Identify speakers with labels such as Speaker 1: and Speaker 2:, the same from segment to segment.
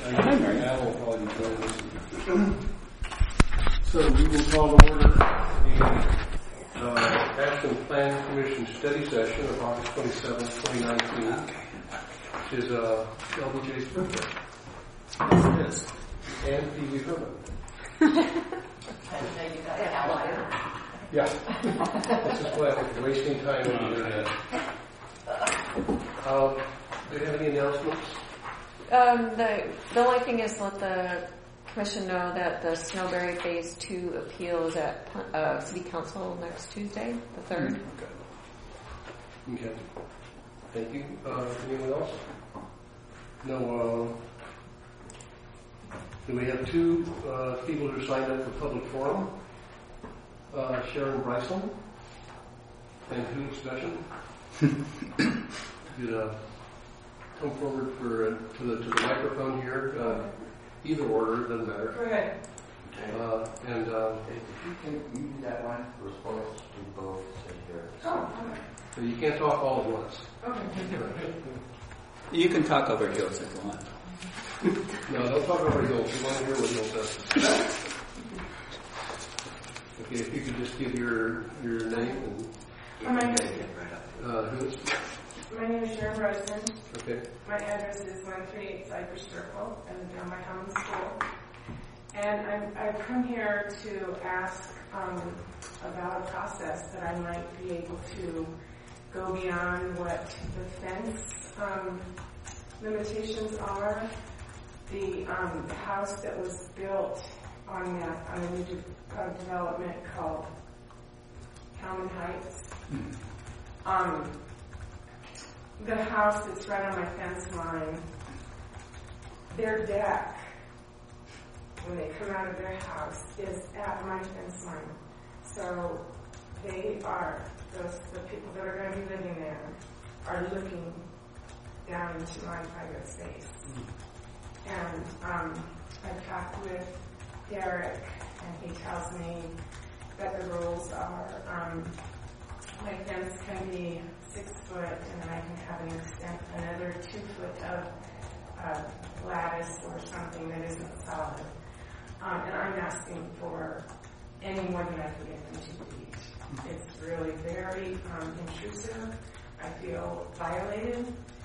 Speaker 1: Al will probably be joining us. So we will call to order the Ashland Planning Commission study session of August 27, 2019, which is LBJ's birthday.
Speaker 2: Yes, it is.
Speaker 1: And Pee Wee Herman. Yeah. This is why I'm wasting time on the internet. Do you have any announcements?
Speaker 3: The only thing is let the commission know that the Snowberry Phase 2 appeal is at City Council next Tuesday, the 3rd.
Speaker 1: Okay. Thank you. Anyone else? No. Do we have two people who are signed up for public forum? Sharon Bryson and Hoot Special. Could come forward to the microphone here. Either order, doesn't matter.
Speaker 4: Go ahead.
Speaker 1: And
Speaker 5: if you can use that one, we're supposed to both sit here.
Speaker 4: Oh,
Speaker 1: so you can't talk all at once.
Speaker 4: okay.
Speaker 2: You can talk over Hills if you want.
Speaker 1: No, don't talk over Hills. We want to hear what Hills says. Okay, if you could just give your name and
Speaker 4: My name is Sharon Bryson.
Speaker 1: Okay.
Speaker 4: My address is 138 Cypress Circle, and down my common school. And I've come here to ask about a process that I might be able to go beyond what the fence limitations are. The house that was built on a new development called Calman Heights. The house that's right on my fence line, their deck, when they come out of their house, is at my fence line. So they are, the people that are going to be living there are looking down into my private space. And I've talked with Derek, and he tells me that the rules are my fence can be 6 foot, and then I can have another 2 foot of lattice or something that isn't solid. And I'm asking for any more than I can get than 2 feet. It's really very intrusive. I feel violated.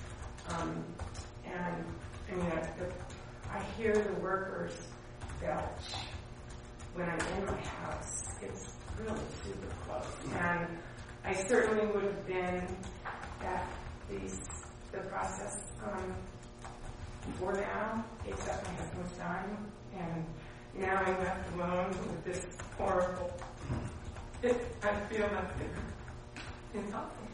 Speaker 4: And I mean, I hear the workers belch when I'm in my house. It's really super close. And I certainly would have been at the process before now, except my husband's dying, and now I'm left alone with this horrible. I feel nothing. It's awful.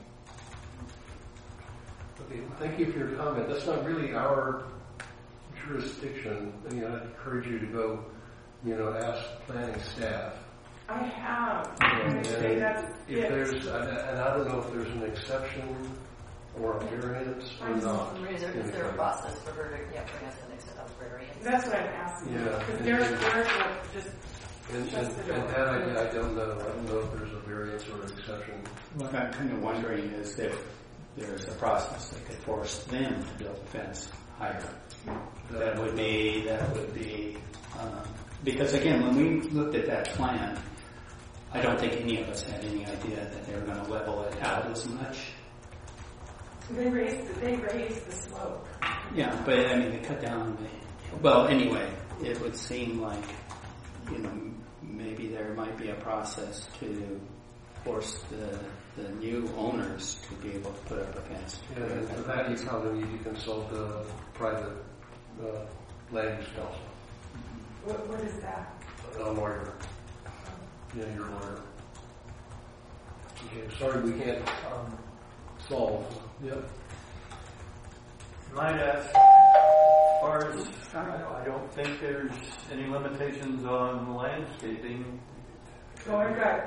Speaker 1: Okay, thank you for your comment. That's not really our jurisdiction. I mean, I'd encourage you to go, ask planning staff.
Speaker 4: I have.
Speaker 1: And if there's, and I don't know if there's an exception or a variance or not.
Speaker 6: Is there a process for her to bring us a variance?
Speaker 4: That's what I'm asking.
Speaker 1: Yeah.
Speaker 4: Because there's just.
Speaker 1: And that I don't know. I don't know if there's a variance or an exception.
Speaker 2: What I'm kind of wondering is if there's a process that could force them to build a fence higher. That would be because again, when we looked at that plan, I don't think any of us had any idea that they were going to level it out as much.
Speaker 4: They raised the slope.
Speaker 2: Yeah, but I mean, they cut down well, anyway, it would seem like, maybe there might be a process to force the new owners to be able to put up a fence.
Speaker 1: Yeah, and for that you probably need to consult a private land use council.
Speaker 4: What is that?
Speaker 1: A lawyer. Yeah, your lawyer. Okay, sorry we can't solve. Yep.
Speaker 7: Might ask, as far as I don't think there's any limitations on landscaping.
Speaker 4: Oh, I've got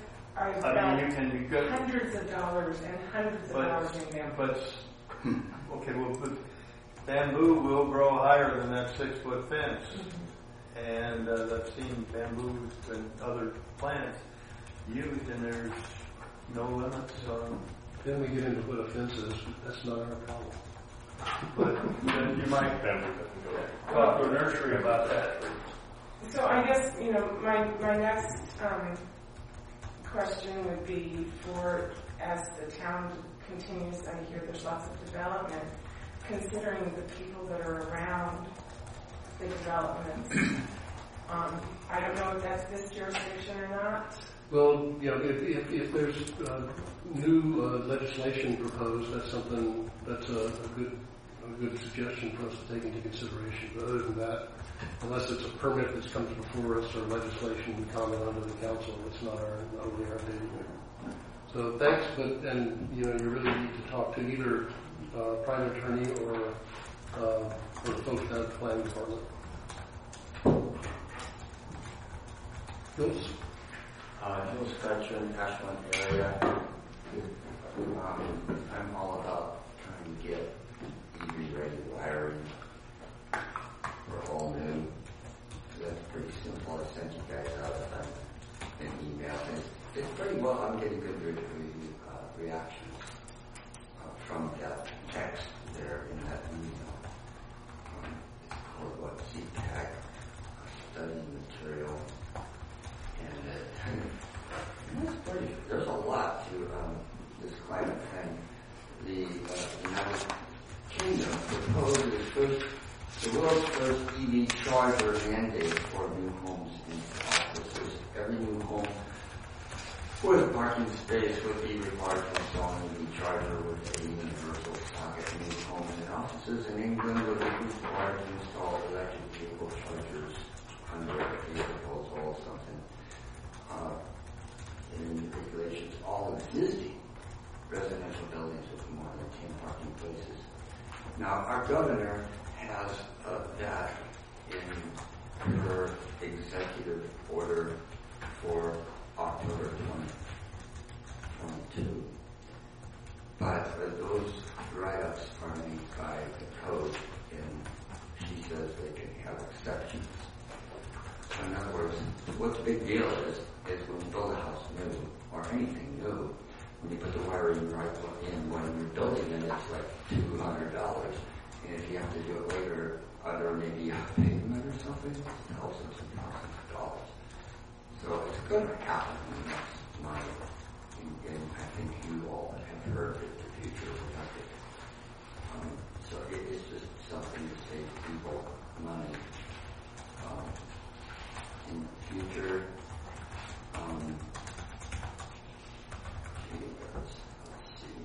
Speaker 4: hundreds of dollars and hundreds of dollars in bamboo.
Speaker 7: But bamboo will grow higher than that 6 foot fence. Mm-hmm. And I've seen bamboo and other plants used, and there's no limits on.
Speaker 1: Then we get into what a fence is. That's not our problem.
Speaker 7: But then you might talk to a nursery about that.
Speaker 4: So I guess, my next question would be for, as the town continues, I hear there's lots of development, considering the people that are around the developments. I don't know if that's this jurisdiction or not.
Speaker 1: Well, if there's new legislation proposed, that's something that's a good suggestion for us to take into consideration. But other than that, unless it's a permit that comes before us or legislation we comment under the council, it's not really our day. So thanks, you really need to talk to either private attorney or folks down at the planning department. Phyllis?
Speaker 5: Hills Country in Ashland area. I'm all about trying to get EV-ready wiring for all new. That's pretty simple. I sent you guys out an email. It's pretty well. I'm getting good reactions from that text there in that email. It's called what? CTAC study material. And there's a lot to this climate thing. The United Kingdom proposed the world's first EV charger mandate for new homes and offices. Every new home with parking space would be required to install an EV charger with a universal socket. New homes and offices in England would be required to install electric vehicle chargers under the proposal, something in regulations, all existing residential buildings with more than 10 parking places. Now, our governor has that in her executive order for October 2022. But those write-ups are made by the code, and she says they can have exceptions. So in other words, what the big deal is when you build a house new, or anything new, when you put the wiring right in when you're building it, it's like $200. And if you have to do it later under maybe a payment or something, it's thousands and thousands of dollars. So it's going to happen in the next month. And I think you all have heard that the future will have it. So it's just something to save people money. In the future, let's see.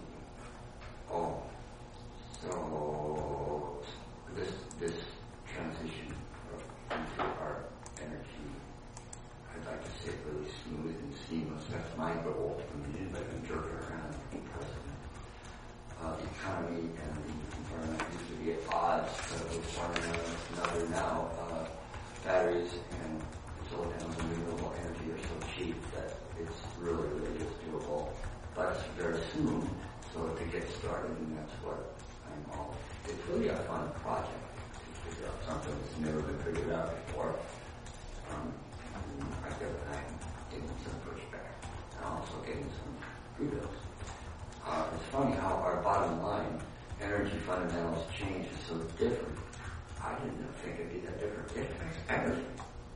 Speaker 5: So this transition into our energy, I'd like to say it really smooth and seamless. That's my goal. I mean, I can jerk it around and be president. The economy and the environment used to be at odds, but with one another now. Batteries and solar panels and renewable energy are so cheap that it's really is doable. But it's very soon, so to get started, and that's what I'm all. It's really a fun project to figure out something that's never been figured out before. I'm getting some pushback. I'm also getting some kudos. It's funny how our bottom line, energy fundamentals change is so different. I didn't think it'd be that different. It affects everything.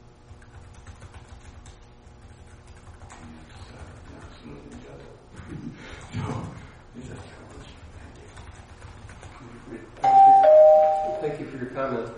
Speaker 5: Not smooth and gentle. So, it's just
Speaker 1: Thank you for your comment.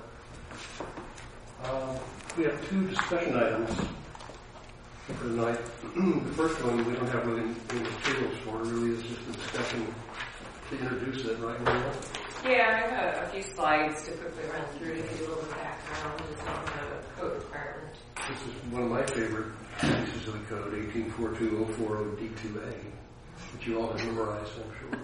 Speaker 1: We have two discussion items for tonight. The first one we don't have really any materials for. Really, is just a discussion to introduce it, right, Maria?
Speaker 6: Yeah, I have a few slides to quickly run through to give you a little background just on the code requirement.
Speaker 1: This is one of my favorite pieces of the code, 1842-040D2A, which you all have memorized, I'm sure.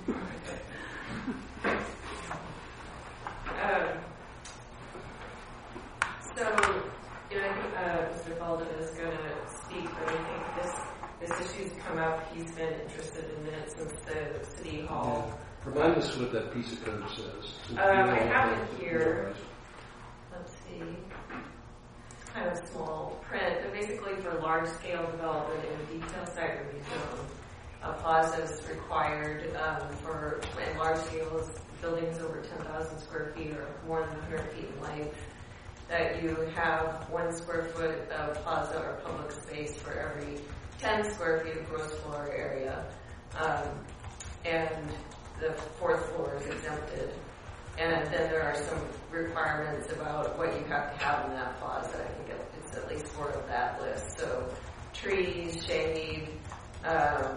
Speaker 6: So, I think Mr. Baldwin is going to speak, but I think this issue's come up. He's been interested in it since the City Hall.
Speaker 1: Yeah. Remind us what that piece of code says.
Speaker 6: I have it here. Let's see. It's kind of small print, but basically for large-scale development in a detailed site review zone, a plaza is required for, and large-scale is buildings over 10,000 square feet or more than 100 feet in length, that you have 1 square foot of plaza or public space for every 10 square feet of gross floor area. And the 4th floor is exempted. And then there are some requirements about what you have to have in that plaza. I think it's at least 4 of that list. So trees, shade, a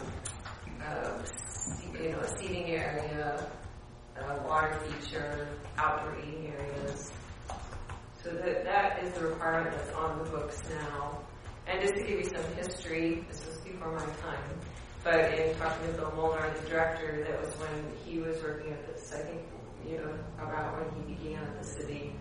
Speaker 6: seating area, water feature, outdoor eating areas. So that is the requirement that's on the books now. And just to give you some history, this was before my time, but in talking to Bill Molnar, the director, that was when he was working at this, I think, about when he began at the city.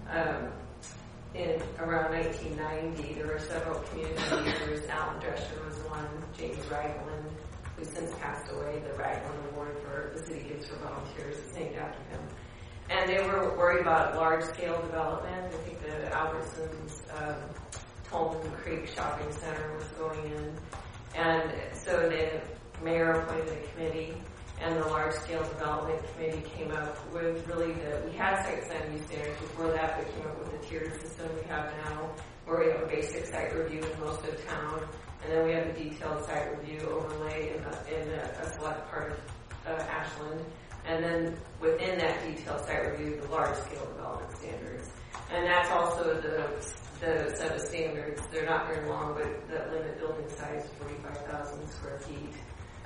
Speaker 6: In around 1990, there were several community leaders. Alan Drescher was one, James Ragland, who's since passed away. The Ragland Award for the city gives for volunteers is named after him. And they were worried about large-scale development. I think the Albertsons Tolman Creek Shopping Center was going in. And so the mayor appointed a committee, and the large-scale development committee came up with we had site plan use standards before that, but came up with the tiered system we have now, where we have a basic site review in most of town, and then we have a detailed site review overlay in a select part of Ashland, and then within that detailed site review, the large-scale development standards. And that's also the set of standards. They're not very long, but that limit building size to 45,000 square feet.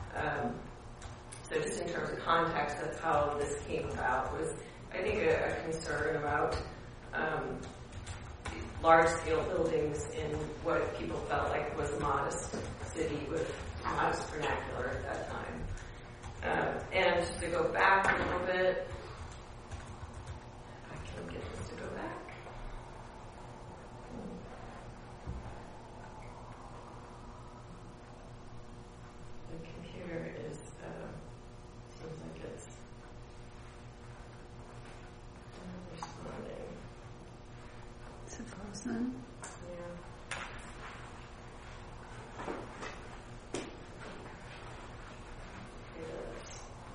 Speaker 6: So just in terms of context, that's how this came about, was, I think, a concern about large-scale buildings in what people felt like was a modest city with modest vernacular at that time. And to go back a little bit, I can get this to go back. The computer is, seems like it's not responding.
Speaker 8: Is it frozen?
Speaker 6: Yeah. It is.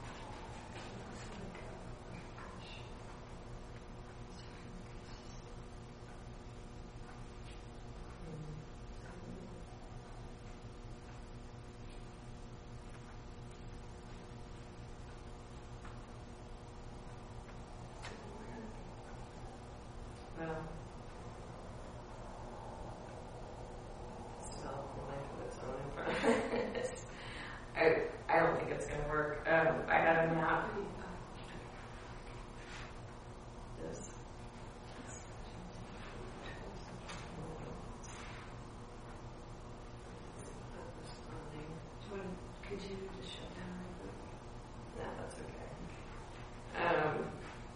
Speaker 6: Well, still life of its own in front of it. I don't think it's going to work. I had a map. This.
Speaker 8: Could you just shut down real quick?
Speaker 6: No, that's okay.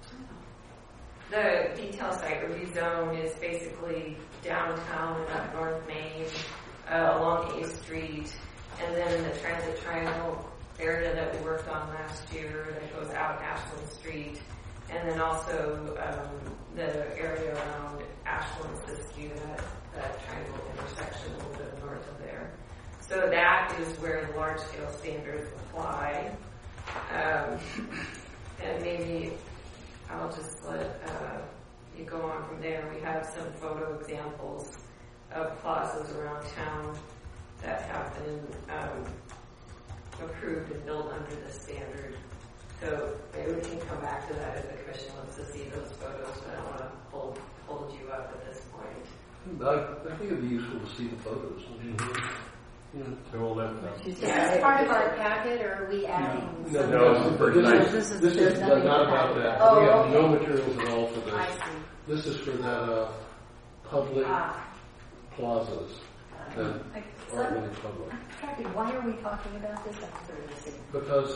Speaker 6: The detailed site review zone is basically downtown and up North Main, along 8th Street, and then in the Transit Triangle area that we worked on last year that goes out Ashland Street, and then also the area around Ashland, Siskiyou, that triangle intersection a little bit north of there. So that is where the large-scale standards apply. And maybe I'll just let you go on from there. We have some photo examples of plazas around town that have been approved and built under this standard. So maybe we can come back to that if the commission wants to see those photos, but I don't want to hold you up at this point.
Speaker 1: I think it'd be useful to see the photos. They're all left out.
Speaker 8: Is this part of our packet, or are we adding?
Speaker 1: No,
Speaker 8: This is
Speaker 1: not about that.
Speaker 8: Oh,
Speaker 1: We have
Speaker 8: okay.
Speaker 1: no materials at all for this.
Speaker 8: I see.
Speaker 1: This is for that public plazas that are really public.
Speaker 8: Kathy, why are we talking about this? I'm curious.
Speaker 1: Because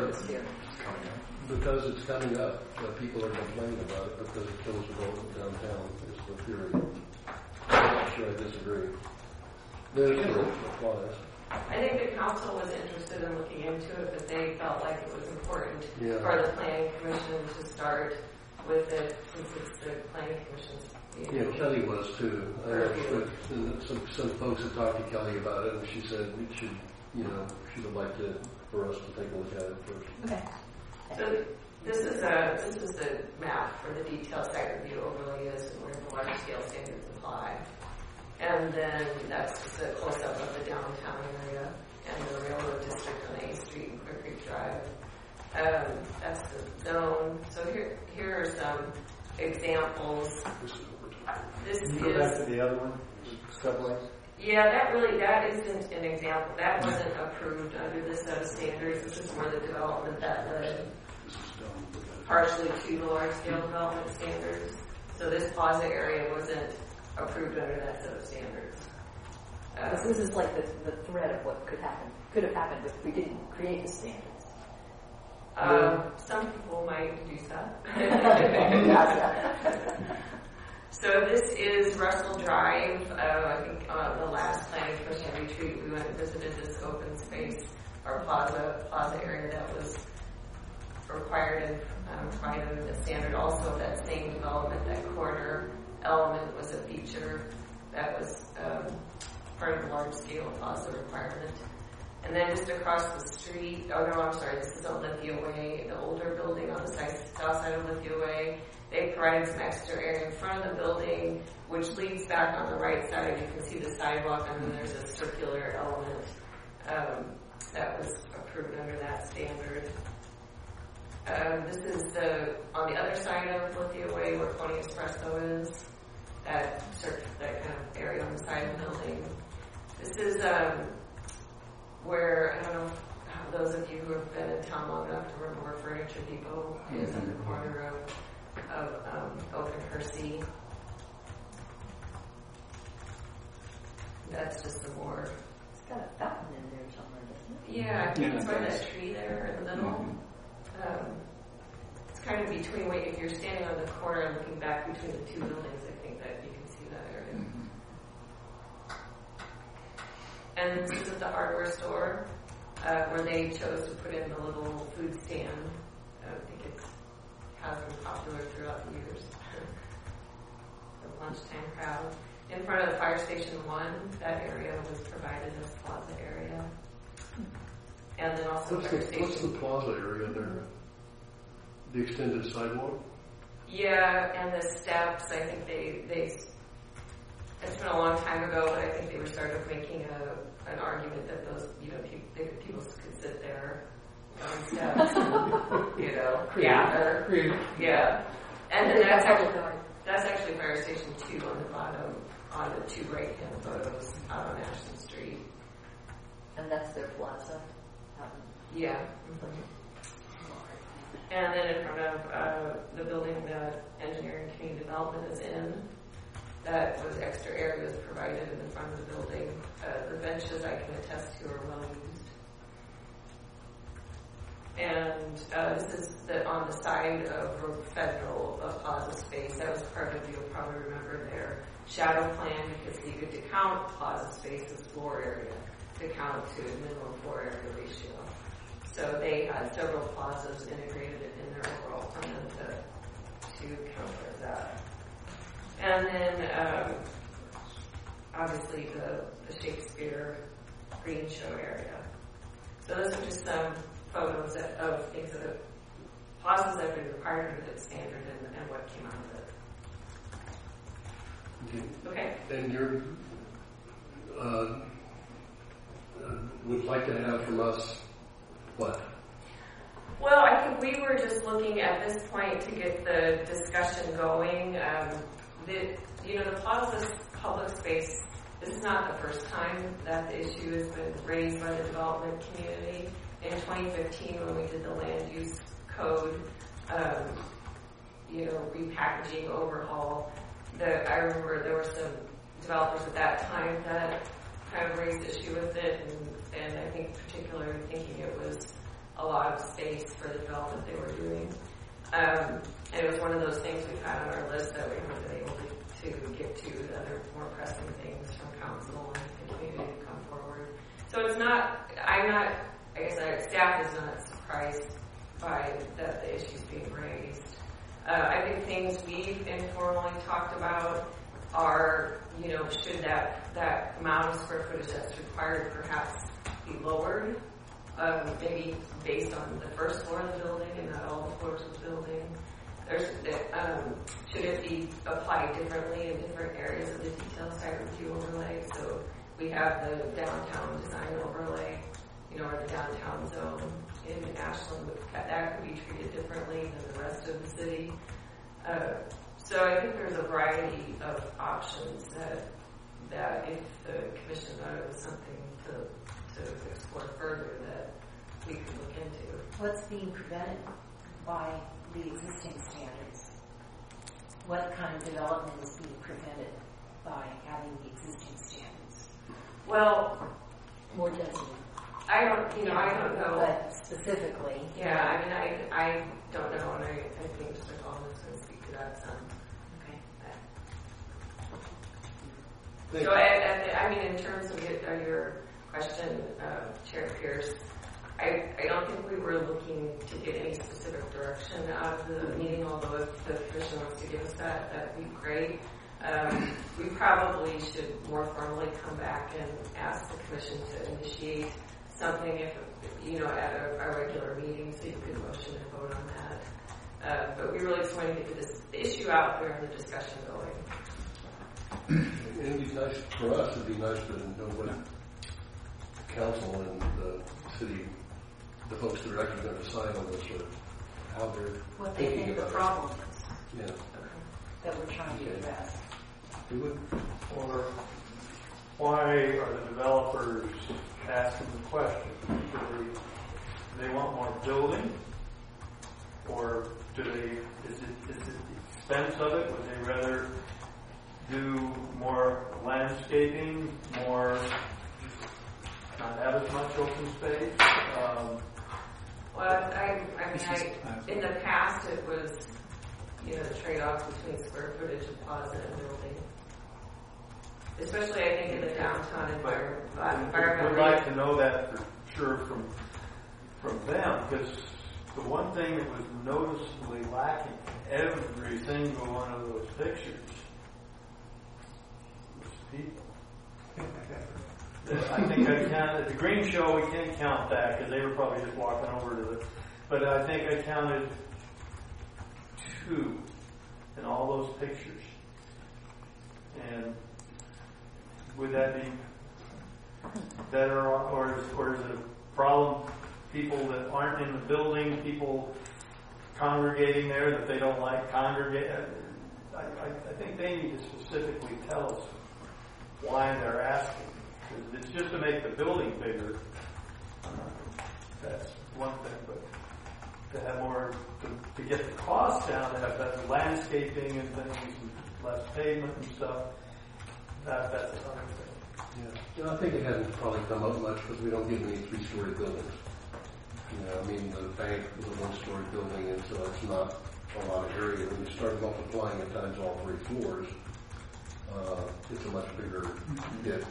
Speaker 1: it's coming up. People are complaining about it because it kills the growth downtown. Is the theory. I'm not sure I disagree. There's it applies.
Speaker 6: I think the council was interested in looking into it, but they felt like it was important
Speaker 1: Yeah.
Speaker 6: for the planning commission to start with it, since it's the planning commission's.
Speaker 1: Yeah, Kelly was too. Some folks had talked to Kelly about it, and she said we should, she would like for us to take a look at it first.
Speaker 8: Okay.
Speaker 6: So This is the map for the detailed site review overlay is and where the large scale standards apply. And then that's just a close up of the downtown area and the railroad district on 8th Street and Clear Creek Drive. That's the zone. So here are some examples. This
Speaker 7: Can you go back to the other one, subway?
Speaker 6: Yeah, that isn't an example. That wasn't approved under this set of standards. This is more the development that led partially to the large scale development standards. So this plaza area wasn't approved under that set of standards.
Speaker 9: So this is like the thread of what could have happened if we didn't create the standards.
Speaker 6: Some people might do that.
Speaker 9: Yeah.
Speaker 6: So this is Russell Drive. I think on the last planning commission retreat, we went and visited this open space or plaza area that was required and provided in the standard. Also, that same development, that corner element was a feature that was part of the large scale plaza requirement. And then just across the street, this is on Lithia Way, the older building on the south side of Lithia Way. They provided some extra area in front of the building, which leads back on the right side. You can see the sidewalk, and then there's a circular element that was approved under that standard. This is on the other side of Lithia Way where Pony Espresso is, that kind of area on the side of the building. This is where, I don't know how those of you who have been in town long enough to remember where Furniture Depot is at the corner of Oak and Hersey. That's just the more...
Speaker 9: It's got a fountain in there somewhere, doesn't it?
Speaker 6: Yeah, I think it's by that tree there in the middle. It's kind of between, if you're standing on the corner and looking back between the two buildings, I think that you can see that area. And this is at the hardware store, where they chose to put in the little food stand. I think it has been popular throughout the years. The lunchtime crowd. In front of the Fire Station 1, that area was provided as plaza area. And then also
Speaker 1: What's the plaza area there? The extended sidewalk?
Speaker 6: Yeah, and the steps, I think they it's been a long time ago, but I think they were sort of making an argument that those, people could sit there on steps, yeah. And then that's actually Fire Station 2 on the bottom, on the two right-hand photos out on Ashton Street.
Speaker 9: And that's their plaza?
Speaker 6: Yeah. Mm-hmm. And then in front of the building that engineering community development is in, that was extra areas provided in the front of the building. The benches I can attest to are well used. And this is on the side of Federal Plaza space. That was part of, you'll probably remember, their shadow plan because they needed to count plaza space as floor area to count to minimum floor area ratio. So they had several plazas integrated in their overall plan to count as that. And then, obviously, the Shakespeare Green Show area. So those are just some photos of things that plazas that have been required under the standard and what came out of it. Okay.
Speaker 1: And you would like to have from us what?
Speaker 6: Well, I think we were just looking at this point to get the discussion going. The plaza's public space, this is not the first time that the issue has been raised by the development community. In 2015, when we did the land use code, repackaging overhaul, I remember there were some developers at that time that kind of raised issue with it, and I think particularly thinking it was a lot of space for the development they were doing. And it was one of those things we've had on our list that we haven't been able to get to, the other more pressing things from council and the community to come forward. So staff is not surprised by the issues being raised. I think things we've informally talked about are, should that amount of square footage that's required perhaps be lowered maybe based on the first floor of the building and not all the floors of the building. Should it be applied differently in different areas of the detailed site review overlay? So we have the downtown design overlay, or the downtown zone in Ashland. That could be treated differently than the rest of the city. So I think there's a variety of options that if the commission thought it was something to explore further, that we could look into.
Speaker 8: What's being prevented by the existing standards? What kind of development is being prevented by having the existing standards?
Speaker 6: Well,
Speaker 8: More density.
Speaker 6: I don't know.
Speaker 8: But specifically.
Speaker 6: Yeah, I don't know, and I think Mr. Coleman is going to speak to that some.
Speaker 8: Okay.
Speaker 6: So, in terms of your question, Chair Pierce, I don't think we were looking to get any specific direction out of the meeting, although if the Commission wants to give us that, that'd be great. We probably should more formally come back and ask the Commission to initiate something if at a regular meeting, so you could motion and vote on that. But we really just want to get this issue out there and the discussion going.
Speaker 1: It'd be nice for us. It'd be nice to know what the council and the city, the folks that are actually going to decide on this, or how they're
Speaker 8: What they
Speaker 1: thinking
Speaker 8: think the
Speaker 1: about
Speaker 8: problem is
Speaker 1: it. Yeah.
Speaker 8: that we're trying to address.
Speaker 1: We would.
Speaker 7: Or why are the developers asking the question? Do they want more building? Or is it the expense of it? Would they rather do more landscaping, not have as much open space?
Speaker 6: In the past it was, the trade-off between square footage of plaza and building. Especially, I think, in the downtown environment.
Speaker 7: We'd like to know that for sure from them, because the one thing that was noticeably lacking in every single one of those pictures was people. I think I counted, the green show, we can't count that because they were probably just walking over to but I think I counted 2 in all those pictures. And would that be better, or is it a problem, people that aren't in the building, people congregating there that they don't like congregate? I think they need to specifically tell us why they're asking. It's just to make the building bigger. That's one thing, but to have more, to get the cost down, to have better landscaping and things, and less pavement and stuff, that's another thing.
Speaker 1: Yeah, I think it hasn't probably come up much because we don't get many 3-story buildings. The bank was a 1-story building, and so it's not a lot of area. When you start multiplying it times all 3 floors, it's a much bigger hit.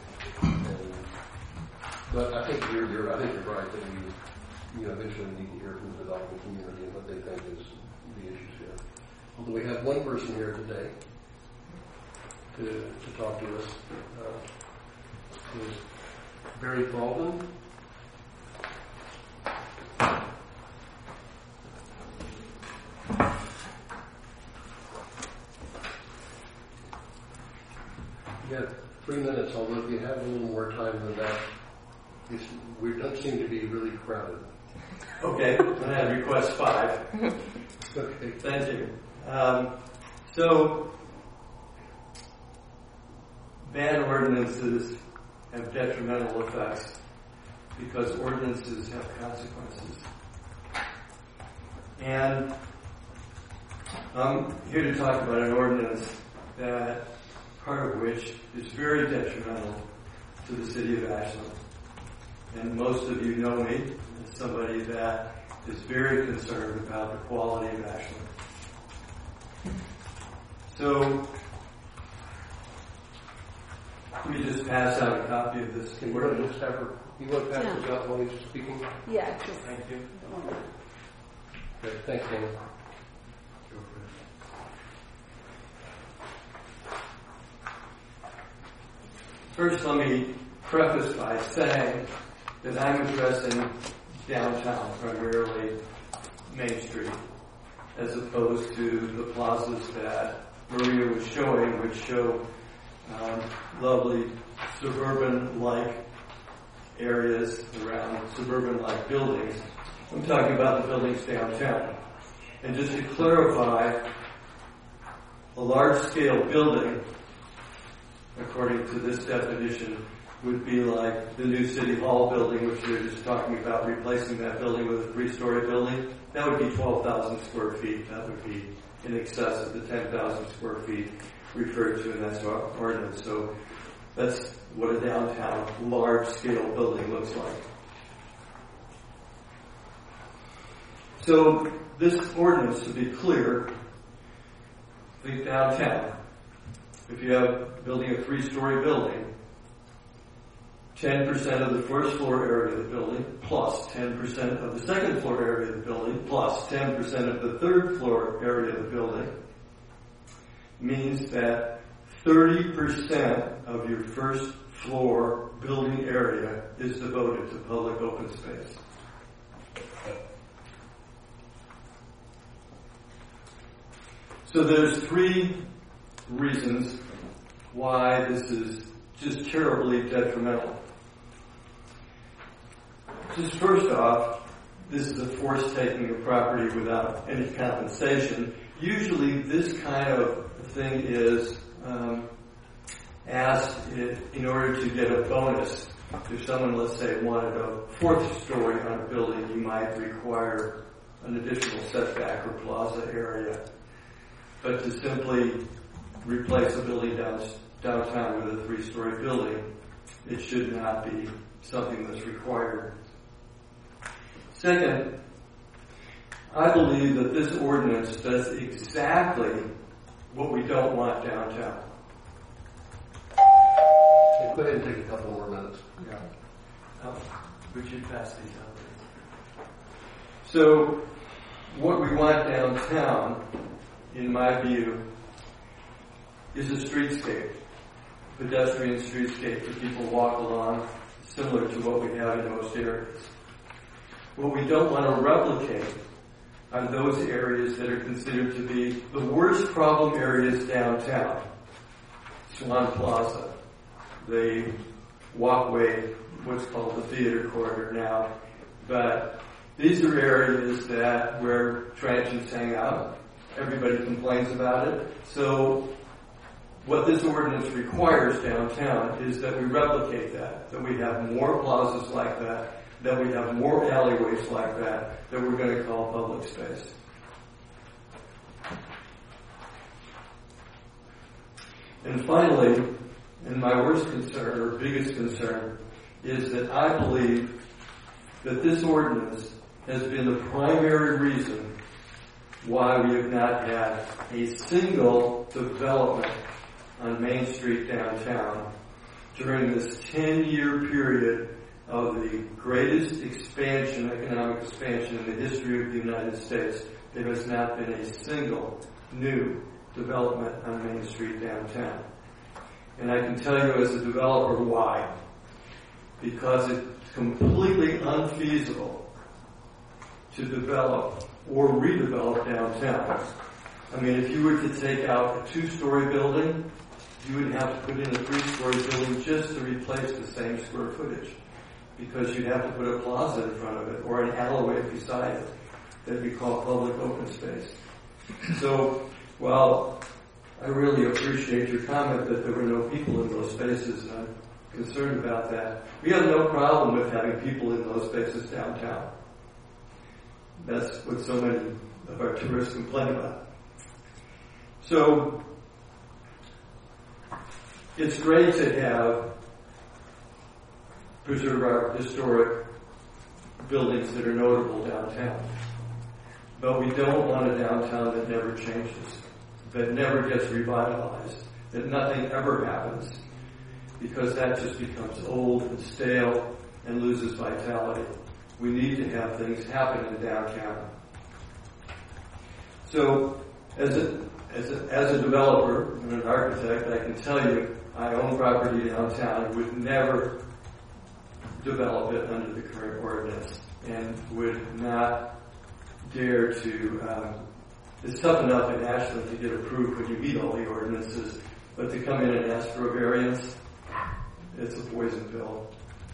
Speaker 1: But I think you're right that we eventually need to hear from the development community and what they think is the issues here. Although we have one person here today to talk to us, is Barry Baldwin. You have 3 minutes, although if you have a little more time than that, we don't seem to be really crowded.
Speaker 10: Okay, then I request 5.
Speaker 1: Okay.
Speaker 10: Thank you. So, bad ordinances have detrimental effects because ordinances have consequences. And I'm here to talk about an ordinance that part of which is very detrimental to the city of Ashland. And most of you know me as somebody that is very concerned about the quality of Ashland. So, let me just pass out a copy of this.
Speaker 1: Can you just have her, you want to pass this out while he's speaking?
Speaker 9: Yeah.
Speaker 10: Thank you.
Speaker 1: Okay, thanks, Dana.
Speaker 10: First, let me preface by saying that I'm addressing downtown, primarily Main Street, as opposed to the plazas that Maria was showing, which show lovely suburban-like areas around suburban-like buildings. I'm talking about the buildings downtown. And just to clarify, a large-scale building, according to this definition, would be like the new City Hall building, which we were just talking about, replacing that building with a 3-story building. That would be 12,000 square feet. That would be in excess of the 10,000 square feet referred to in that ordinance. So that's what a downtown large-scale building looks like. So this ordinance, to be clear, think downtown. If you have building a 3-story building, 10% of the first floor area of the building, plus 10% of the second floor area of the building, plus 10% of the third floor area of the building, means that 30% of your first floor building area is devoted to public open space. So there's 3 reasons why this is just terribly detrimental. Just first off, this is a forced taking of property without any compensation. Usually this kind of thing is asked in order to get a bonus. If someone, let's say, wanted a 4th story on a building, you might require an additional setback or plaza area. But to simply replace a building downtown with a 3-story building, it should not be something that's required. Second, I believe that this ordinance does exactly what we don't want downtown.
Speaker 1: Go ahead and take a couple more minutes.
Speaker 10: Yeah. Would you pass these out? So, what we want downtown, in my view, is a streetscape, pedestrian streetscape that people walk along, similar to what we have in most areas. What we don't want to replicate are those areas that are considered to be the worst problem areas downtown. Swan Plaza, the walkway, what's called the theater corridor now. But these are areas that where transients hang out. Everybody complains about it. So what this ordinance requires downtown is that we replicate that we have more plazas like that we have more alleyways like that we're going to call public space. And finally, and my worst concern, or biggest concern, is that I believe that this ordinance has been the primary reason why we have not had a single development on Main Street downtown during this 10-year period of the greatest expansion, economic expansion in the history of the United States. There has not been a single new development on Main Street downtown. And I can tell you as a developer why. Because it's completely unfeasible to develop or redevelop downtown. I mean, if you were to take out a 2-story building, you would have to put in a 3-story building just to replace the same square footage. Because you'd have to put a plaza in front of it or an alleyway beside it that we call public open space. So, while I really appreciate your comment that there were no people in those spaces, and I'm concerned about that, we have no problem with having people in those spaces downtown. That's what so many of our tourists complain about. So, it's great to have preserve our historic buildings that are notable downtown. But we don't want a downtown that never changes, that never gets revitalized, that nothing ever happens, because that just becomes old and stale and loses vitality. We need to have things happen in downtown. So, as a developer and an architect, I can tell you I own property downtown and would never develop it under the current ordinance. and would not dare to, it's tough enough in Ashland to get approved when you meet all the ordinances, but to come in and ask for a variance, it's a poison pill.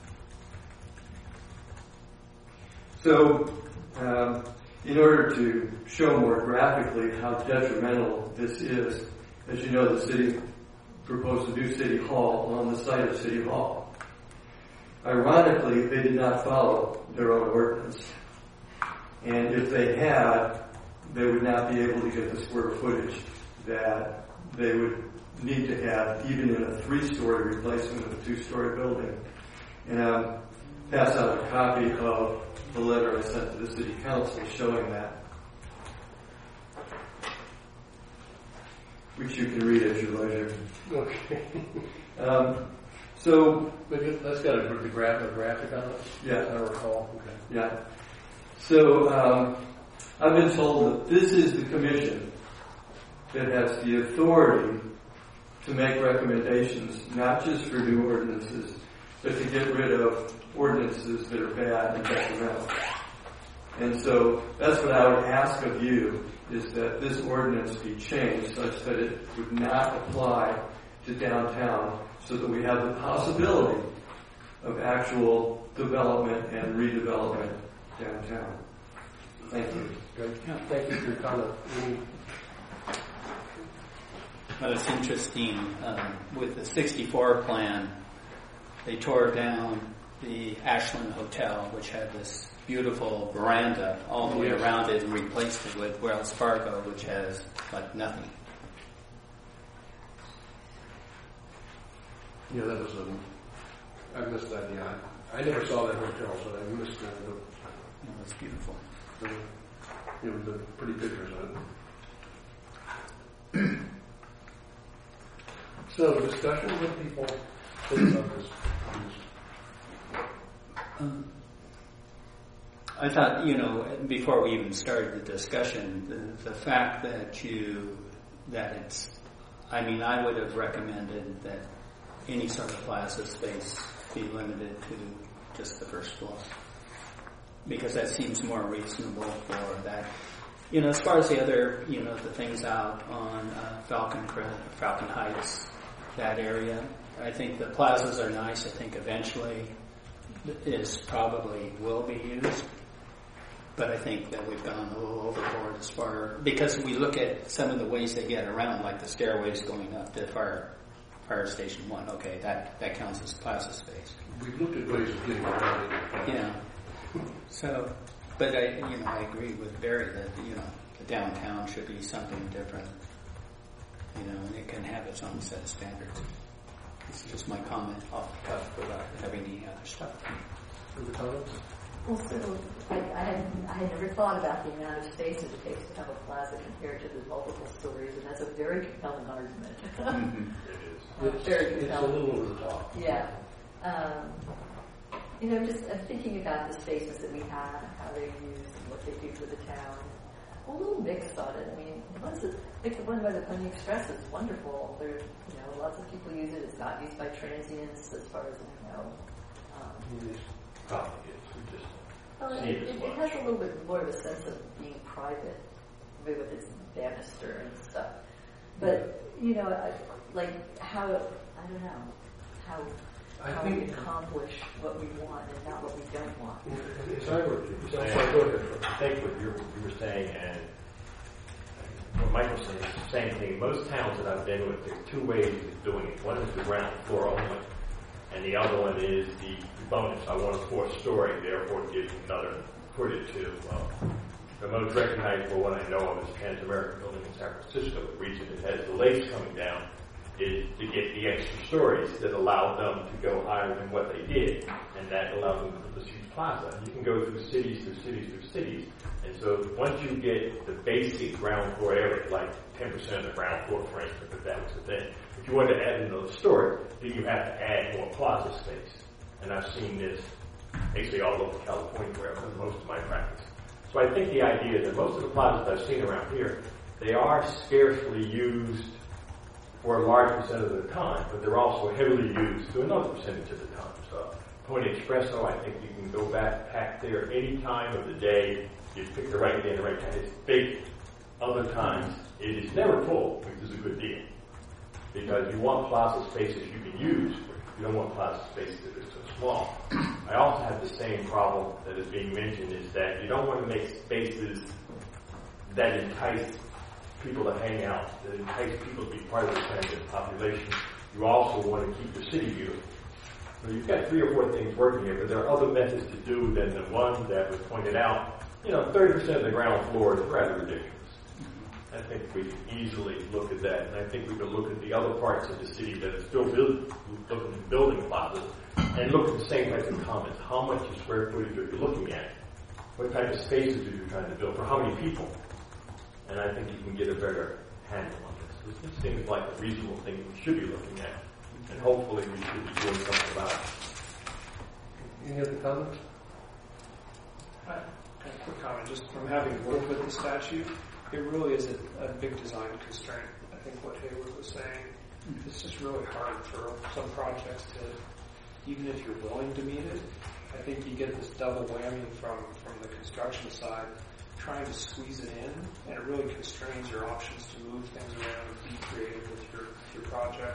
Speaker 10: So, in order to show more graphically how detrimental this is, as you know, the city proposed a new city hall on the site of City Hall. Ironically, they did not follow their own ordinance. And if they had, they would not be able to get the square footage that they would need to have even in a 3-story replacement of a 2-story building. And I'll pass out a copy of the letter I sent to the City Council showing that, which you can read at your leisure.
Speaker 1: Okay.
Speaker 10: So,
Speaker 1: but that's got a graphic on it?
Speaker 10: Yeah.
Speaker 1: I recall. Okay.
Speaker 10: Yeah. So, I've been told that this is the commission that has the authority to make recommendations, not just for new ordinances, but to get rid of ordinances that are bad and detrimental. And so that's what I would ask of you, is that this ordinance be changed such that it would not apply to downtown, so that we have the possibility of actual development and redevelopment downtown. Thank you.
Speaker 1: Great. Thank you for your comment.
Speaker 2: Well, it's interesting, with the 64 plan, they tore down the Ashland Hotel, which had this beautiful veranda all the way around it, and replaced it with Wells Fargo, which has like nothing.
Speaker 1: Yeah, that was I missed that. Yeah, I never saw that hotel, so I missed that.
Speaker 2: It's beautiful.
Speaker 1: The pretty pictures of it. So, discussion with people about this.
Speaker 2: I thought, before we even started the discussion, the fact that I would have recommended that any sort of plaza space be limited to just the first floor. Because that seems more reasonable for that. As far as the other, the things out on Falcon Heights, that area, I think the plazas are nice. I think eventually probably will be used. But I think that we've gone a little overboard because we look at some of the ways they get around, like the stairways going up to Fire Station 1. Okay, that counts as plaza space.
Speaker 1: We've looked at ways of getting around it.
Speaker 2: Yeah. So, but I agree with Barry that the downtown should be something different. And it can have its own set of standards. This is just my comment off the cuff without having any other stuff.
Speaker 1: Other comments?
Speaker 9: Also, I had never thought about the amount of space it takes to have a plaza compared to the multiple stories, and that's a very compelling argument.
Speaker 2: Mm-hmm.
Speaker 1: It is.
Speaker 9: Very compelling.
Speaker 1: It's a little over the top.
Speaker 9: Yeah. I'm thinking about the spaces that we have and how they're used and what they do for the town. A little mixed on it. I mean, like the one by the Pony Express is wonderful. There, lots of people use it. It's not used by transients, as far as I know.
Speaker 1: It is.
Speaker 5: Probably is. We just
Speaker 9: It has a little bit more of a sense of being private, maybe with its banister and stuff. But how we accomplish what we want and not what we don't want.
Speaker 11: I think what you were saying and what Michael was saying is the same thing. Most towns that I've been with, there are two ways of doing it. One is the ground floor only, and the other one is the bonus. I want a fourth story, therefore give another put it to. The most recognizable one I know of is Transamerica building in San Francisco. The reason it has the lakes coming down is to get the extra stories that allow them to go higher than what they did, and that allows them to put this huge plaza. You can go through cities, and so once you get the basic ground floor area, like 10% of the ground floor, for instance, if that was the thing, if you want to add another story, then you have to add more plaza space. And I've seen this basically all over California where I've done most of my practice. So I think the idea is that most of the plazas I've seen around here, they are scarcely used for a large percent of the time, but they're also heavily used to another percentage of the time. So Pony Expresso, I think you can go back, pack there any time of the day. You pick the right day and the right time. It's big. Other times, it is never full, which is a good deal. Because you want plaza spaces you can use. You don't want plaza spaces that are so small. I also have the same problem that is being mentioned, is that you don't want to make spaces that entice people to hang out, that entice people to be part of the transit population. You also want to keep the city beautiful. So you've got 3 or 4 things working here, but there are other methods to do than the one that was pointed out. 30% of the ground floor is rather ridiculous. I think we can easily look at that, and I think we can look at the other parts of the city that are still building plazas, and look at the same types of comments. How much square footage are you looking at? What type of spaces are you trying to build? For how many people? And I think you can get a better handle on this. This seems like a reasonable thing we should be looking at, and hopefully we should be doing something about it.
Speaker 1: Any other comments?
Speaker 12: A quick comment, just from having worked with the statute, it really is a big design constraint. I think what Hayward was saying, it's just really hard for some projects to, even if you're willing to meet it, I think you get this double whammy from the construction side, trying to squeeze it in, and it really constrains your options to move things around and be creative with your project.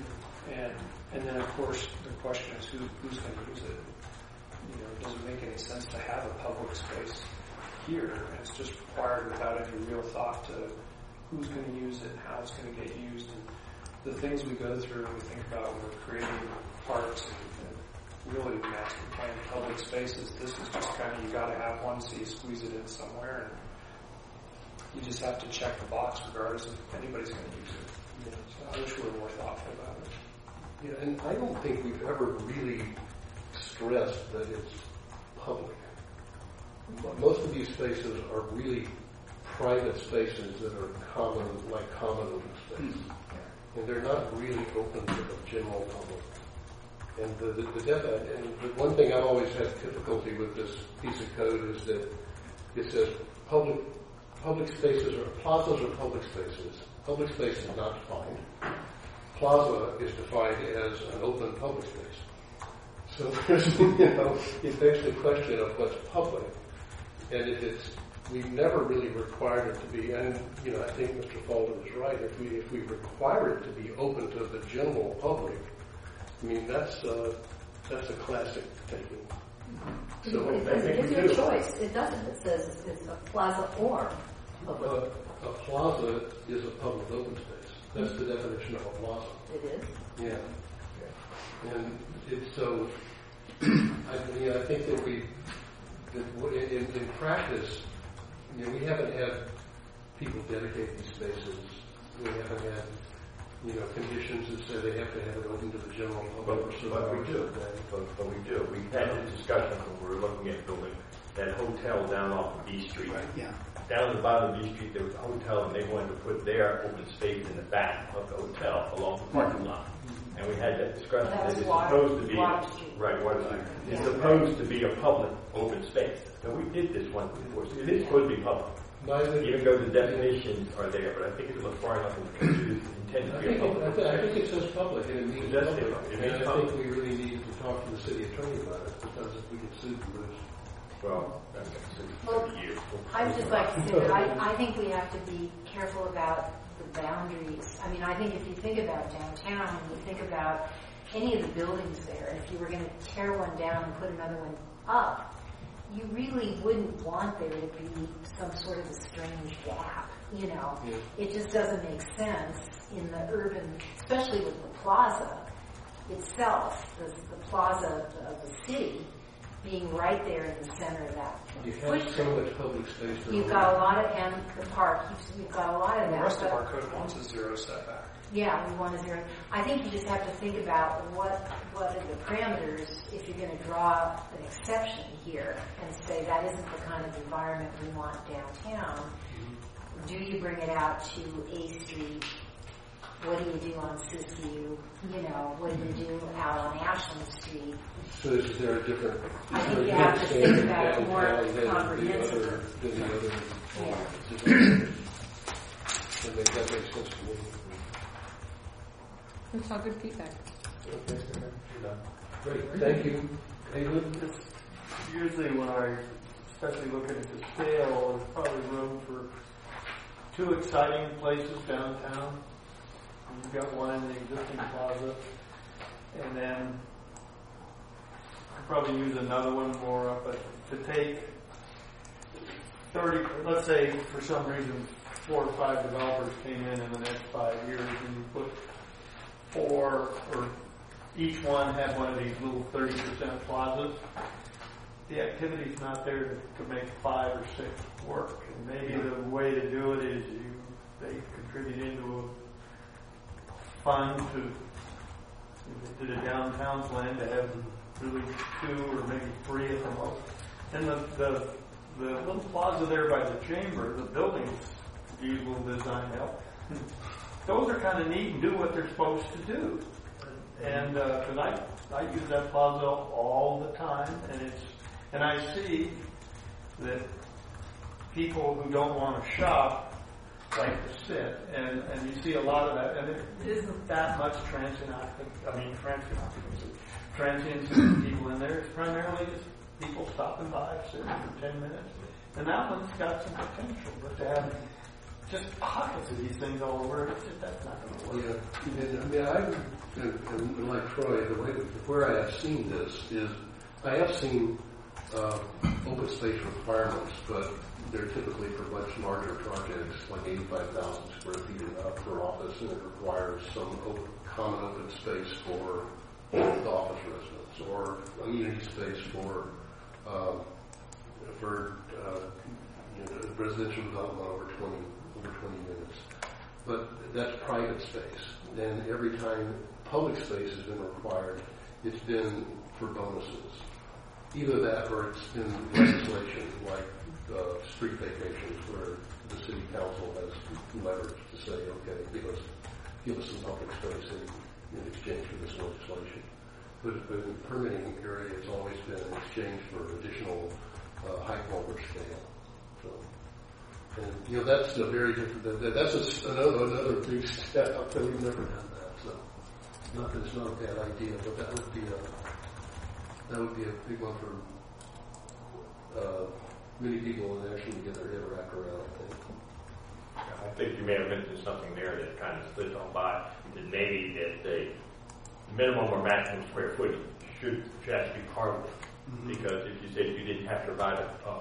Speaker 12: And then of course the question is who's going to use it. Does it make any sense to have a public space here? And it's just required without any real thought to who's going to use it and how it's going to get used. And the things we go through and we think about when we're creating parks and really master planning public spaces, this is just kind of, you got to have one, so you squeeze it in somewhere, and you just have to check the box regardless if anybody's going to use it. So I wish we were more thoughtful about it.
Speaker 1: Yeah, and I don't think we've ever really stressed that it's public. Most of these spaces are really private spaces that are common open space. And they're not really open to the general public. And the one thing I've always had difficulty with this piece of code is that it says public spaces or plazas are public spaces. Public space is not defined. Plaza is defined as an open public space. So there's, it begs the question of what's public. And we've never really required it to be, and I think Mr. Falden is right. If we require it to be open to the general public, I mean that's a classic thinking. So
Speaker 9: it's your choice. It doesn't. It says it's a plaza or public.
Speaker 1: A plaza is a public open space. That's the definition of a plaza.
Speaker 9: It is.
Speaker 1: Yeah. And it's so. I think that in practice, we haven't had people dedicate these spaces. We haven't had, conditions that say they have to have it open to the general public.
Speaker 11: But we do. We had a discussion when we were looking at building that hotel down off of B Street.
Speaker 2: Right, yeah.
Speaker 11: Down at the bottom of B Street, there was a hotel, and they wanted to put their open space in the back of the hotel along the parking lot. And we had that discussion that it's supposed to be Water Street. It's supposed to be a public open space. So we did this one before. So it is supposed to be public. Even though the definitions are there, but I think it looks far enough into the intent to be public.
Speaker 1: I think it says public, and it means public. And I
Speaker 11: public.
Speaker 1: think we really need to talk to the city attorney about it, because if we get sued for this.
Speaker 11: Well, that's years.
Speaker 8: I would just like to say that I think we have to be careful about the boundaries. I mean, I think if you think about downtown, and you think about any of the buildings there, if you were going to tear one down and put another one up, you really wouldn't want there to be some sort of a strange gap. Yeah. It just doesn't make sense in the urban, especially with the plaza itself, the plaza of the city being right there in the center of that.
Speaker 1: You have so much public space.
Speaker 8: You've got a lot of, and the park, you've got a lot of that.
Speaker 12: The rest of our code wants a zero setback.
Speaker 8: Yeah, we want a zero. I think you just have to think about what are the parameters if you're going to draw an exception here and say that isn't the kind of environment we want downtown. Mm-hmm. Do you bring it out to A Street? What do you do on Siskiyou? What do you do out on Ashland Street?
Speaker 1: So is there a different...
Speaker 8: I think you have to think about it more comprehensively.
Speaker 1: Than the other
Speaker 8: yeah.
Speaker 1: That makes sense to me.
Speaker 3: It's all good feedback.
Speaker 1: Okay. Great. Thank you. Haywood?
Speaker 7: Usually when I, especially looking at the scale, there's probably room for 2 exciting places downtown. You've got one in the existing plaza, and then I'll probably use another one more up to take 30, let's say for some reason 4 or 5 developers came in the next 5 years, and you put 4, or each one had one of these little 30% plazas. The activity's not there to make 5 or 6 work. And maybe the way to do it is they contribute into a fund to the downtown plan to have really 2 or maybe 3 at the most. And the little plaza there by the chamber, the buildings use a little design help. Those are kind of neat and do what they're supposed to do. And because I use that plaza all the time, and I see that people who don't want to shop like to sit, and you see a lot of that, and there isn't that much transient people in there. It's primarily just people stopping by, sitting for 10 minutes. And that one's got some potential, but to have just pockets of these things all over, that's not going to work.
Speaker 1: Yeah, and like Troy, where I have seen this is, I have seen open space requirements, but they're typically for much larger projects, like 85,000 square feet and up for office, and it requires some common open space for the office residents, or amenity space for residential development over 20 units. But that's private space. And every time public space has been required, it's been for bonuses. Either that or it's been legislation like street vacations where the city council has leverage to say, okay, give us some public space in exchange for this legislation. But in the permitting area, it's always been in exchange for additional high-quality scale. So, and that's a very different. That's another big step up that we've never done that. So, not that it's not a bad idea, but that would be a big one for many people to actually get their head wrapped around.
Speaker 11: I think you may have mentioned something there that kind of slipped on by. That maybe that the minimum or maximum square footage should actually be part of it. Mm-hmm. Because if you said you didn't have to provide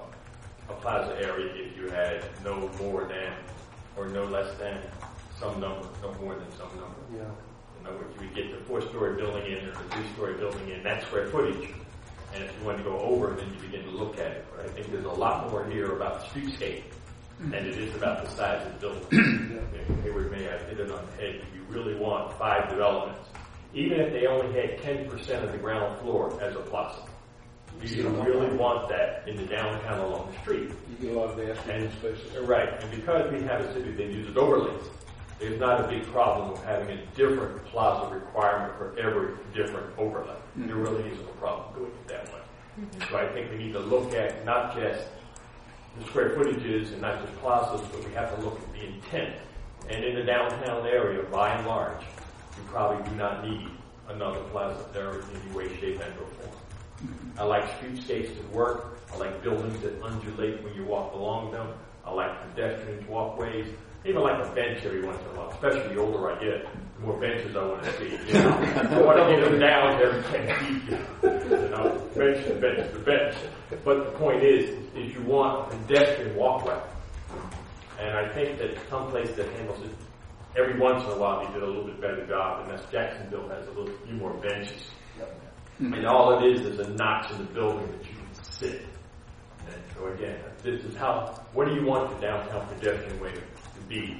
Speaker 11: a plaza area if you had no more than or no less than some number, no more than some number.
Speaker 1: Yeah.
Speaker 11: In other words, you would get the 4-story building in or the 3-story building in, that square footage. And if you want to go over, then you begin to look at it. But I think there's a lot more here about the streetscape than it is about the size of the building. Hayward may have hit it on the head. If you really want 5 developments, even if they only had 10% of the ground floor as a plaza, you really want that in the downtown along the street.
Speaker 1: You get a lot of nasty spaces.
Speaker 11: Right. And because we have a city that uses overlays, there's not a big problem with having a different plaza requirement for every different overlay. Mm-hmm. There really isn't a problem doing it that way. Mm-hmm. So I think we need to look at not just the square footages and not just plazas, but we have to look at the intent. And in the downtown area, by and large, you probably do not need another plaza there in any way, shape, and or form. Mm-hmm. I like streetscapes that work. I like buildings that undulate when you walk along them. I like pedestrian walkways. Even like a bench every once in a while, especially the older I get, the more benches I want to see. I want to get them down every 10 feet. Bench to bench to bench. But the point is you want a pedestrian walkway. And I think that some place that handles it, every once in a while they did a little bit better job, and that's Jacksonville has a few more benches. And all it is a notch in the building that you can sit. And so again, this is what do you want the downtown pedestrian way to be?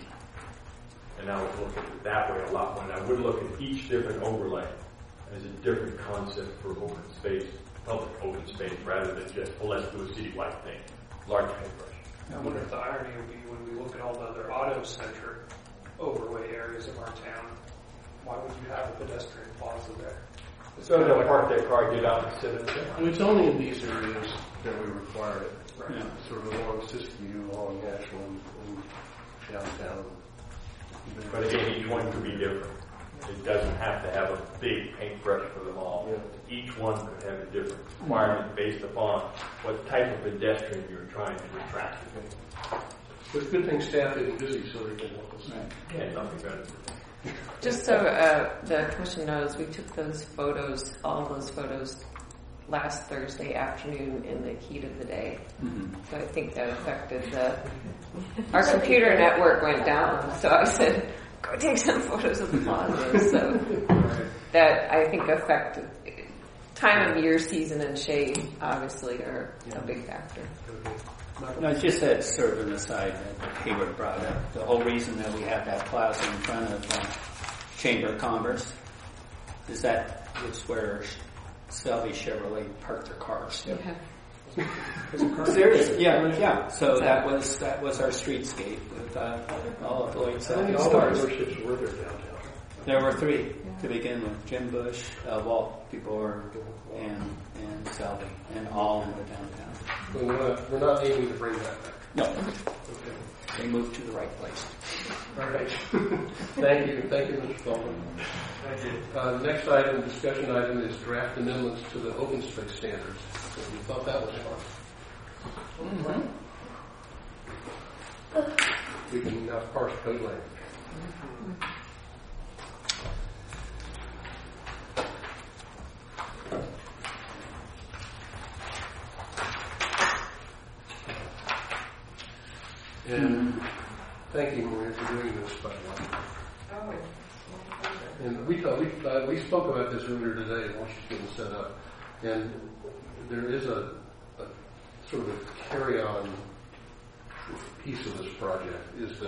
Speaker 11: And I would look at it that way a lot more. And I would look at each different overlay as a different concept for open space, public open space, rather than just, let's do a citywide thing, large paintbrush.
Speaker 12: I wonder if the irony would be when we look at all the other auto-centric overlay areas of our town, why would you have a pedestrian plaza there?
Speaker 11: So they'll park their car, get out and sit in there.
Speaker 1: And it's only in these areas that we require it.
Speaker 12: Right.
Speaker 1: Yeah. Sort of along Siskiyou, along Nashville, and downtown.
Speaker 11: But again, each one could be different. It doesn't have to have a big paintbrush for them all.
Speaker 1: Yeah.
Speaker 11: Each one could have a different requirement based upon what type of pedestrian you're trying to attract.
Speaker 1: But good thing staff is busy so they can help us.
Speaker 11: And nothing better.
Speaker 3: Just so the commission knows, we took those photos, all those photos, last Thursday afternoon in the heat of the day.
Speaker 2: Mm-hmm.
Speaker 3: So I think that affected our computer network went down. So I said, go take some photos of the plazas. So that I think affected time of year, season, and shade. Obviously, are a big factor.
Speaker 2: No, it's just that sort of an aside that Hayward brought up. The whole reason that we have that plaza in front of Chamber of Commerce is that it's where Selby Chevrolet parked their cars.
Speaker 3: Yeah.
Speaker 2: Seriously, yeah. So that was our streetscape with all of Lloyd Selby
Speaker 1: all our
Speaker 2: stores.
Speaker 1: dealerships were there downtown.
Speaker 2: There were three to begin with: Jim Bush, Walt DeBoer, and Selby, and all in the downtown.
Speaker 1: We're not aiming to bring that back.
Speaker 2: No,
Speaker 1: Okay.
Speaker 2: they moved to the right place.
Speaker 1: All right. Thank you, Mr. Feldman.
Speaker 7: Thank you.
Speaker 1: The next item, discussion item, is draft amendments to the open space standards. We thought that was fun. We can now parse code language. And thank you, Maria, for doing this, by the way. And we spoke about this earlier today while she's getting set up. And there is a sort of a carry-on piece of this project is that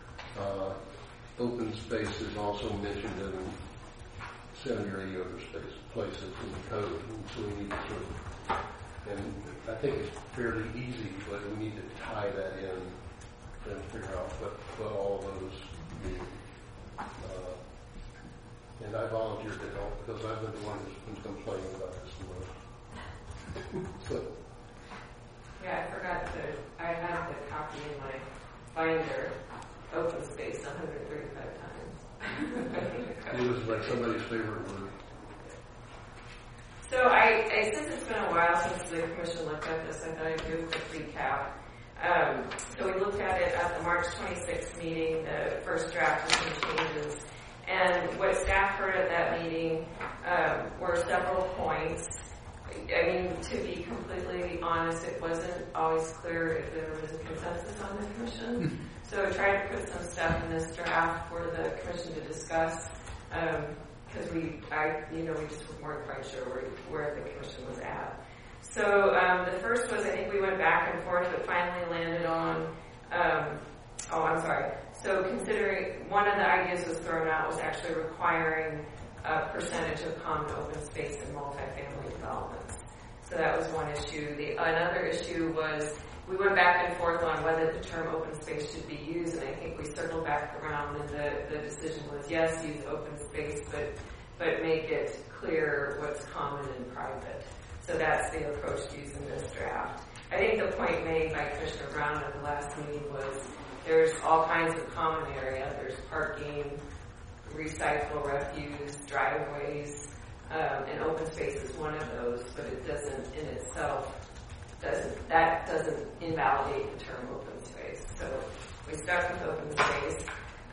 Speaker 1: open space is also mentioned in 70 or 80 other places in the code. And so we need to sort of, and I think it's fairly easy, but we need to tie that in and figure out what all of those mean. And I volunteered to help because I've been the one who's been complaining about this the most. So.
Speaker 6: Yeah, I forgot I had the copy in my binder, open space 135 times.
Speaker 1: It was like somebody's favorite word.
Speaker 6: So since it's been a while since the commission looked at this, I thought I'd do a quick recap. So we looked at it at the March 26th meeting, the first draft with some changes. And what staff heard at that meeting were several points. I mean, to be completely honest, it wasn't always clear if there was a consensus on the commission. So I tried to put some stuff in this draft for the commission to discuss because we just weren't quite sure where the commission was at. So the first was, I think we went back and forth, but finally landed on, So considering one of the ideas was thrown out was actually requiring a percentage of common open space in multifamily developments. So that was one issue. Another issue was we went back and forth on whether the term open space should be used, and I think we circled back around, and the decision was yes, use open space, but make it clear what's common and private. So that's the approach used in this draft. I think the point made by Commissioner Brown at the last meeting was there's all kinds of common area. There's parking, recycle, refuse, driveways, and open space is one of those, but it doesn't in itself, doesn't invalidate the term open space. So we stuck with open space.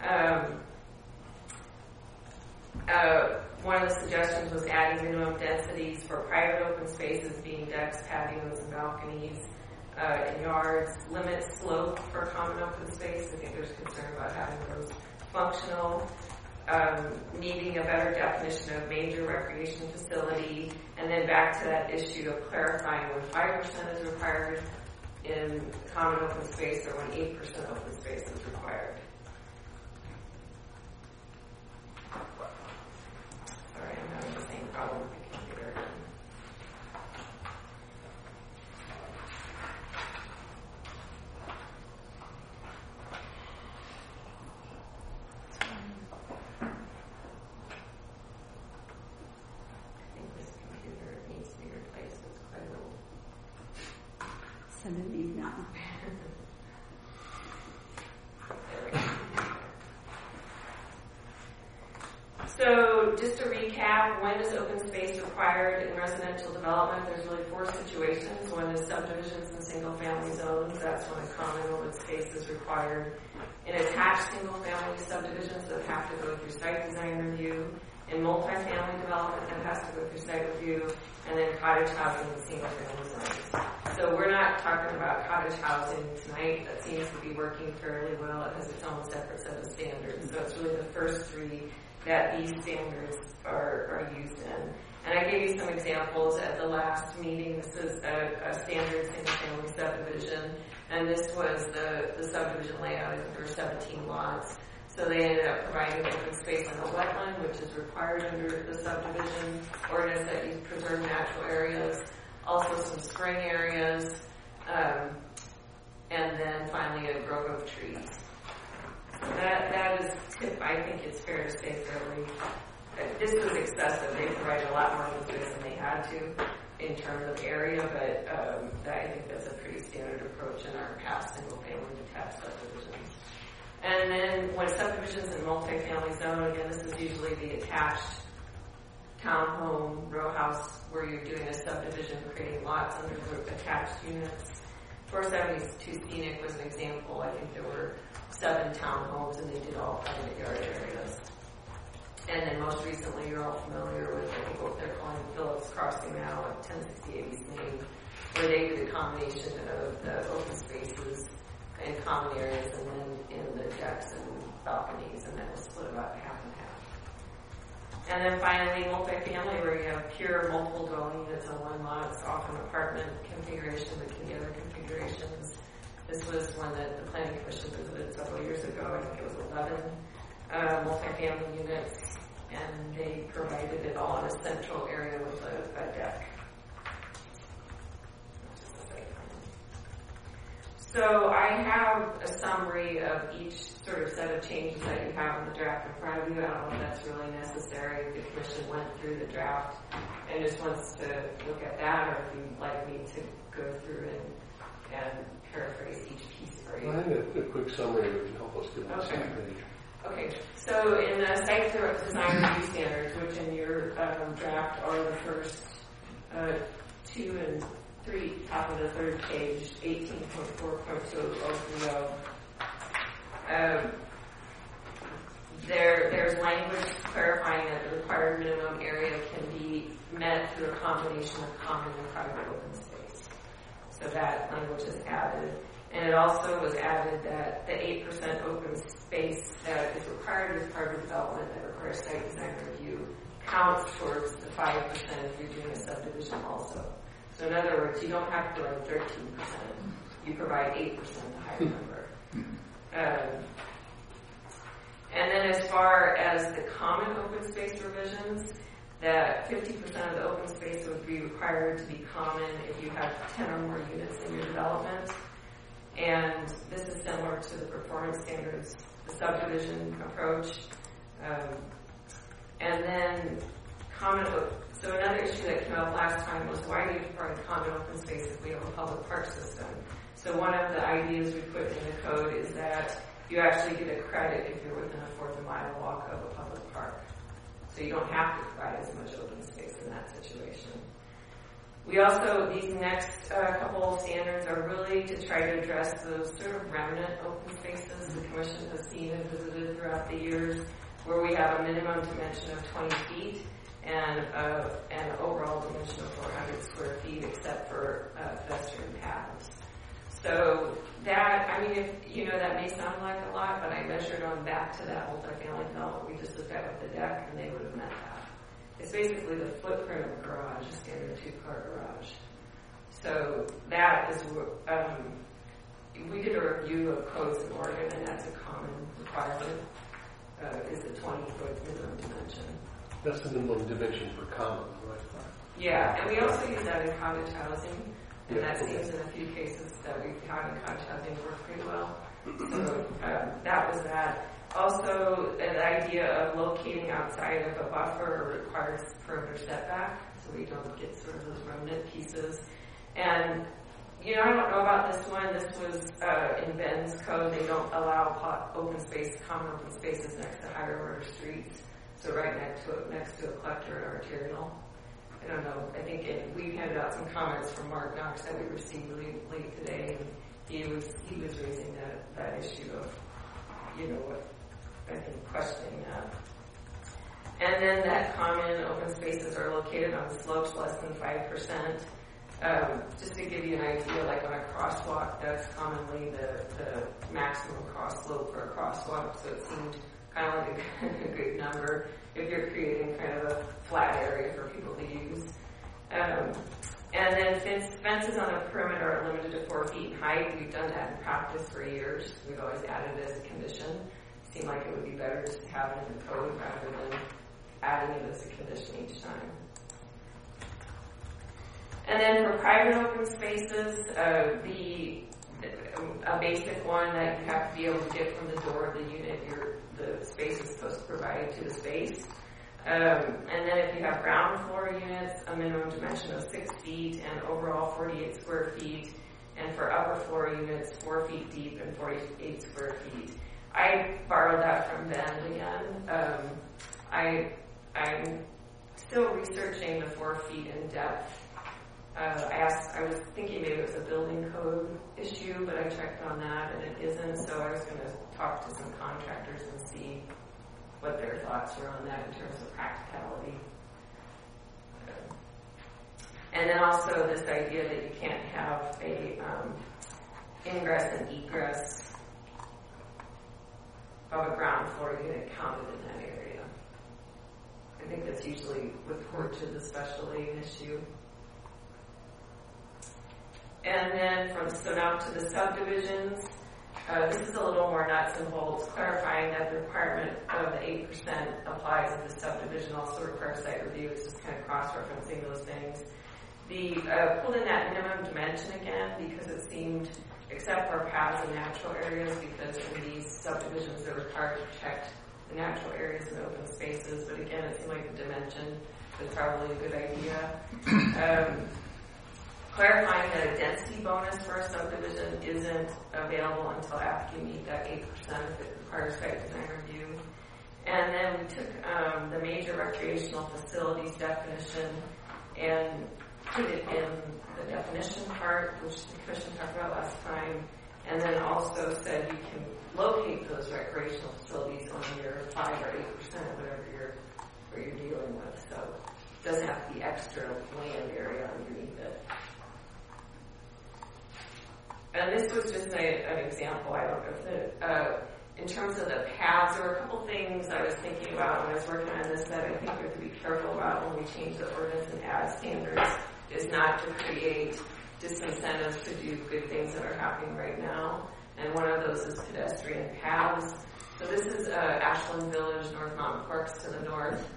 Speaker 6: One of the suggestions was adding minimum densities for private open spaces being decks, patios, and balconies in yards. Limit slope for common open space. I think there's concern about having those functional. Needing a better definition of major recreation facility. And then back to that issue of clarifying when 5% is required in common open space or when 8% open space is required. Sorry, I'm having the same problem with the computer. I think this computer needs to be replaced. It's quite old.
Speaker 13: Send an email.
Speaker 6: So So just to recap, when is open space required in residential development? There's really 4 situations. One is subdivisions and single-family zones. That's when a common open space is required. In attached single-family subdivisions that have to go through site design review. In multifamily development that has to go through site review. And then cottage housing and single-family zones. So we're not talking about cottage housing tonight. That seems to be working fairly well. It has its own separate set of standards. So it's really the first 3 that these standards are used in. And I gave you some examples at the last meeting. This is a standard single-family subdivision, and this was the subdivision layout. I think there were 17 lots. So they ended up providing open space on a wetland, which is required under the subdivision ordinance that you preserve natural areas, also some spring areas, and then finally a grove of trees. That is, I think it's fair to say fairly, this was excessive. They provided a lot more open space than they had to in terms of area, but I think that's a pretty standard approach in our past single-family detached subdivisions. And then when subdivisions in multifamily zone, again, this is usually the attached townhome, row house, where you're doing a subdivision, creating lots under the attached units. 472 Scenic was an example. I think there were 7 townhomes, and they did all private yard areas. And then most recently, you're all familiar with, I think, what they're calling Phillips Crossing now at 1068 East Main, where they did a combination of the open spaces and common areas, and then in the decks and balconies, and that was split about half and half. And then finally, multifamily, where you have pure multiple dwelling units on one lot. It's often apartment configuration, but can be other configurations. This was one that the Planning Commission visited several years ago. I think it was 11 multifamily units, and they provided it all in a central area with a deck. So I have a summary of each sort of set of changes that you have in the draft in front of you. I don't know if that's really necessary. The Commission went through the draft and just wants to look at that, or if you'd like me to go through and paraphrase each piece for you.
Speaker 1: I think a quick summary would help us get on the same page.
Speaker 6: Okay, so in the site design review standards, which in your draft are the first 2 and 3, top of the 3rd page, 18.4.2030. There's language clarifying that the required minimum area can be met through a combination of common and private open space. So that language is added. And it also was added that the 8% open space that is required as part of development that requires site design review counts towards the 5% if you're doing a subdivision also. So in other words, you don't have to provide 13%. You provide 8%, the higher number. And then as far as the common open space provisions, that 50% of the open space would be required to be common if you have 10 or more units in your development. And this is similar to the performance standards, the subdivision approach. And then so another issue that came up last time was, why do you provide common open space if we have a public park system? So one of the ideas we put in the code is that you actually get a credit if you're within a 4th mile walk of a public park. So you don't have to provide as much open space in that situation. We also, these next couple of standards are really to try to address those sort of remnant open spaces the Commission has seen and visited throughout the years, where we have a minimum dimension of 20 feet and an overall dimension of 400 square feet, except for pedestrian paths. So that, I mean, that may sound like a lot, but I measured on back to that multifamily development we just looked at with the deck, and they would have met that. It's basically the footprint of a garage, a standard 2-car garage. So that is, we did a review of codes in Oregon, and that's a common requirement, is the 20-foot minimum dimension.
Speaker 1: That's the minimum dimension for common, right?
Speaker 6: Yeah, and we also use that in cottage housing, and that seems in a few cases that we've had in cottage housing work pretty well. So that was that. Also, the idea of locating outside of a buffer requires perimeter setback, so we don't get sort of those remnant pieces. And, I don't know about this one. This was in Ben's code. They don't allow open space, common open spaces next to higher order streets. so right next to a collector and arterial. I don't know. I think we handed out some comments from Mark Knox that we received really late today, and he was raising that issue of, what I think questioning that. And then that common open spaces are located on slopes less than 5%. Just to give you an idea, like on a crosswalk, that's commonly the maximum cross slope for a crosswalk, so it seemed kind of like a good number if you're creating kind of a flat area for people to use. And then fences on the perimeter are limited to 4 feet in height. We've done that in practice for years. We've always added it as a condition. It seemed like it would be better just to have it in the code rather than adding it as a condition each time. And then for private open spaces, a basic one that you have to be able to get from the door of the unit the space is supposed to provide to the space. And then if you have ground floor units, a minimum dimension of 6 feet and overall 48 square feet. And for upper floor units, 4 feet deep and 48 square feet. I borrowed that from Ben again. I'm still researching the 4 feet in depth. I was thinking maybe it was a building code issue, but I checked on that and it isn't, so I was going to talk to some contractors and see what their thoughts were on that in terms of practicality. And then also this idea that you can't have a ingress and egress of a ground floor unit counted in that area. I think that's usually with court to the special aid issue. And then now to the subdivisions. This is a little more nuts and bolts, clarifying that the requirement of the 8% applies if the subdivision also requires site review. It's just kind of cross-referencing those things. Pulled in that minimum dimension again because it seemed, except for paths and natural areas, because in these subdivisions they're required to protect the natural areas and open spaces. But again, it seemed like the dimension was probably a good idea. Clarifying that a density bonus for a subdivision isn't available until after you meet that 8% if it requires site design review. And then we took the major recreational facilities definition and put it in the definition part, which the Commission talked about last time, and then also said you can locate those recreational facilities on your 5 or 8%, whatever you're dealing with. So it doesn't have to be extra land area underneath it. And this was just an example. I don't know if in terms of the paths, there were a couple things I was thinking about when I was working on this that I think we have to be careful about when we change the ordinance and add standards, is not to create disincentives to do good things that are happening right now. And one of those is pedestrian paths. So this is Ashland Village, North Mountain Parks to the north.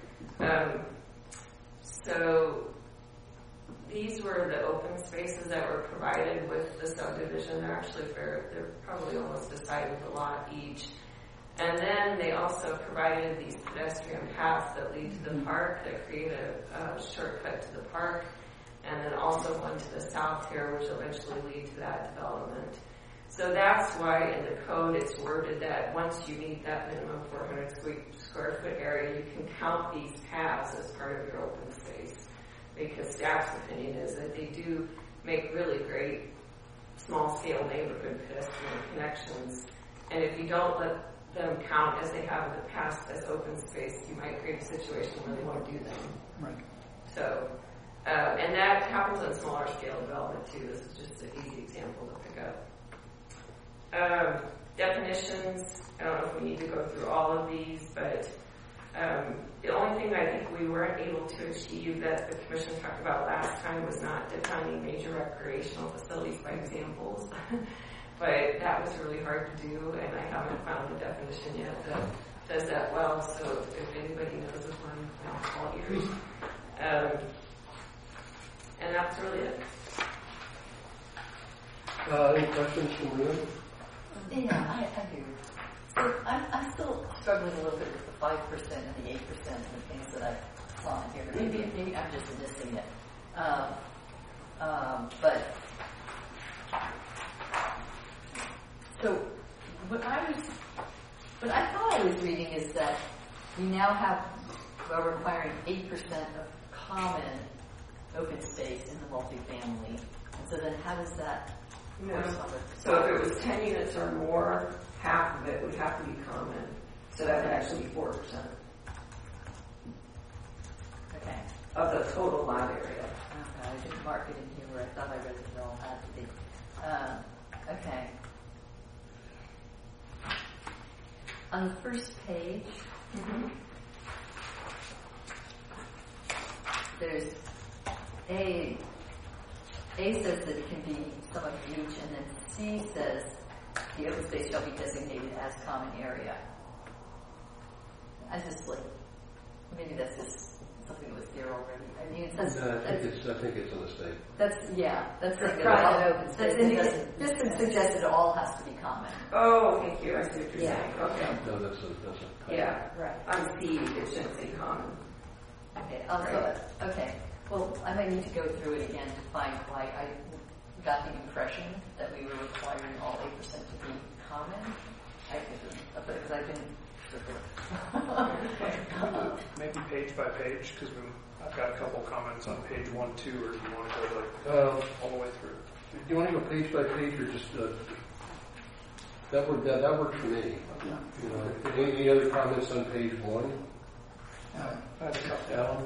Speaker 6: So these were the open spaces that were provided with the subdivision. They're actually they're probably almost the size of the lot each. And then they also provided these pedestrian paths that lead to the park, that create a shortcut to the park, and then also one to the south here, which will eventually lead to that development. So that's why in the code it's worded that once you meet that minimum 400 square foot area, you can count these paths as part of your open space. Because staff's opinion is that they do make really great small-scale neighborhood pedestrian connections. And if you don't let them count as they have in the past as open space, you might create a situation where they won't do them.
Speaker 2: Right.
Speaker 6: So, and that happens on smaller scale development too. This is just an easy example to pick up. Definitions, I don't know if we need to go through all of these, but the only thing I think we weren't able to achieve that the Commission talked about last time was not defining major recreational facilities by examples. But that was really hard to do, and I haven't found a definition yet that does that well. So if anybody knows of one, I'm all ears. And that's really it.
Speaker 1: Any questions from the room?
Speaker 9: Yeah, I do. So I'm still struggling a little bit with the 5% and the 8% and the things that I saw in here. Maybe I'm just missing it. But so what I thought I was reading is that we now have are requiring 8% of common open space in the multifamily. And so then how does that work?
Speaker 6: So if it was 10 units or more, half of it would have to be common. So that would actually be 4%.
Speaker 9: Okay.
Speaker 6: Of the total lot area.
Speaker 9: Okay, I didn't mark it in here where I thought I read it all had to be. Okay. On the first page, there's A says that it can be somewhat huge, and then C says the open space shall be designated as common area. I just maybe that's just something that was there already. I mean, it says
Speaker 1: I think it's a mistake.
Speaker 9: That's
Speaker 8: Private open space.
Speaker 9: This would suggest that it all has to be common.
Speaker 6: Oh, thank you. I see what you're saying. Okay.
Speaker 1: No, that's a
Speaker 6: Yeah.
Speaker 8: Right.
Speaker 6: On C, it shouldn't say common.
Speaker 9: Okay, okay. Well, I might need to go through it again to find why I got the impression that we were requiring all 8% to be common. Because I didn't.
Speaker 12: Maybe page by page, because I've got a couple comments on page 1, 2, or do you want to go all the way through?
Speaker 1: Do you want to go page by page or just that works for me? You know, any other comments on page 1?
Speaker 12: I have a couple.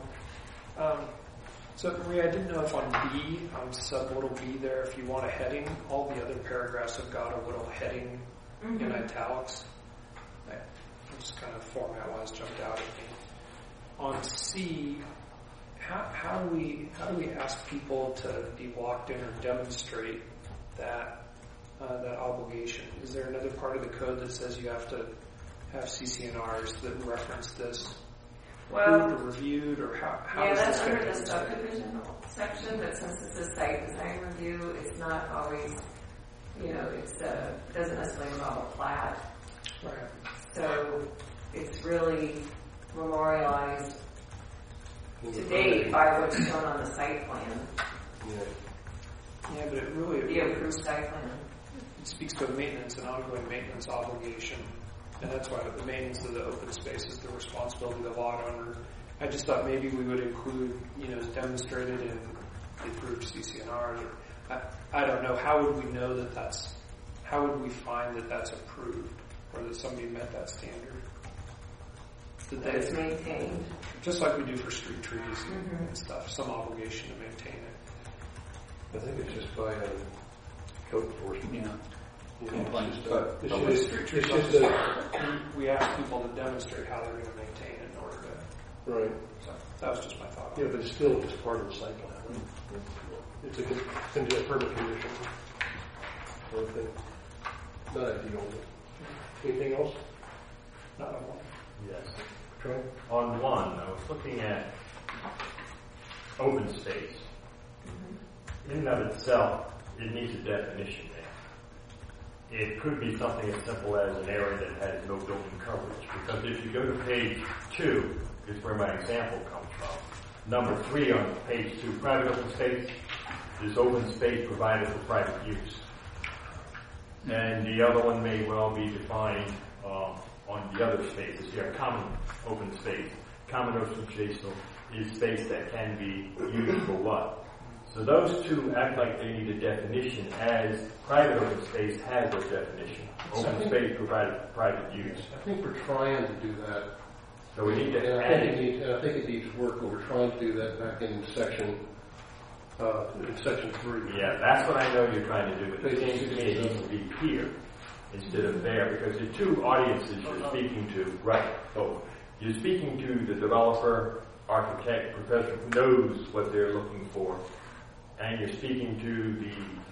Speaker 12: So Maria, I didn't know if on B, sublittle B there, if you want a heading, all the other paragraphs have got a little heading in italics. Just kind of format-wise jumped out at me. On C, how do we ask people to be locked in or demonstrate that obligation? Is there another part of the code that says you have to have CCNRs that reference this? Approved or reviewed, or how
Speaker 6: yeah,
Speaker 12: does
Speaker 6: that's
Speaker 12: this
Speaker 6: under
Speaker 12: get
Speaker 6: the subdivision section, but since it's a site design review, it's not always, it doesn't necessarily involve a plat.
Speaker 12: Right.
Speaker 6: So it's really memorialized to date by what's shown on the site plan.
Speaker 12: Yeah, but it really
Speaker 6: The approved site plan.
Speaker 12: it speaks to an ongoing maintenance obligation, and that's why the maintenance of the open space is the responsibility of the lot owner. I just thought maybe we would include, as demonstrated in the approved CCNRs. I don't know. How would we know that how would we find that that's approved, or that somebody met that standard?
Speaker 6: That it's maintained.
Speaker 12: Just like we do for street trees and stuff, some obligation to maintain it.
Speaker 1: I think it's just by code enforcement.
Speaker 2: Yeah.
Speaker 12: We ask people to demonstrate how they're going to maintain it in order to.
Speaker 1: Right.
Speaker 12: So that was just my thought.
Speaker 1: Yeah, but it's still just part of the site plan. Right? It's a permit condition. Sort of thing. Not ideal. Anything else?
Speaker 12: Not on one.
Speaker 11: Yes.
Speaker 1: Troy?
Speaker 11: On 1, I was looking at open space. In and of itself, it needs a definition there. It could be something as simple as an area that has no building coverage. Because if you go to page 2, is where my example comes from. Number 3 on page 2, private open space is open space provided for private use. And the other one may well be defined on the other spaces here. Common open space. Common open space is space that can be used for what? So those two act like they need a definition, as private open space has a definition. Open space provided for private use.
Speaker 1: I think we're trying to do that.
Speaker 11: So we need to
Speaker 1: And
Speaker 11: add
Speaker 1: I think it needs work, but we're trying to do that back in section 3.
Speaker 11: Yeah, that's what I know you're trying to do, but it seems to me it needs to be here instead of there, because the two audiences you're speaking to, right, both. You're speaking to the developer, architect, professional who knows what they're looking for, and you're speaking to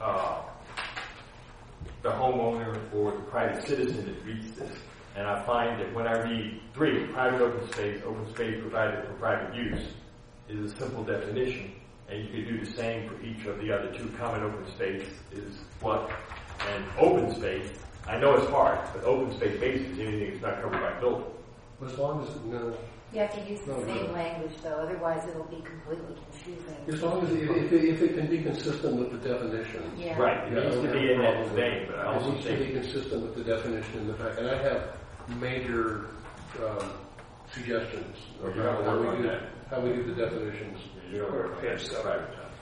Speaker 11: the homeowner or the private citizen that reads this. And I find that when I read 3, private open space provided for private use, is a simple definition. And you could do the same for each of the other 2. Common open space is what? And open space, I know it's hard, but open space basically is anything that's not covered by building.
Speaker 1: As long as
Speaker 8: you have to use the same language, though, otherwise it'll be completely confusing.
Speaker 1: as long as if it can be consistent with the definition.
Speaker 8: Yeah.
Speaker 11: Right, it needs to be in that vein, but I also
Speaker 1: it needs to be consistent with the definition in the fact. And I have major suggestions
Speaker 11: Or
Speaker 1: of
Speaker 11: you have to work on that.
Speaker 1: how we do the definitions.
Speaker 11: You don't work on that.
Speaker 12: Page 7.
Speaker 11: Private time.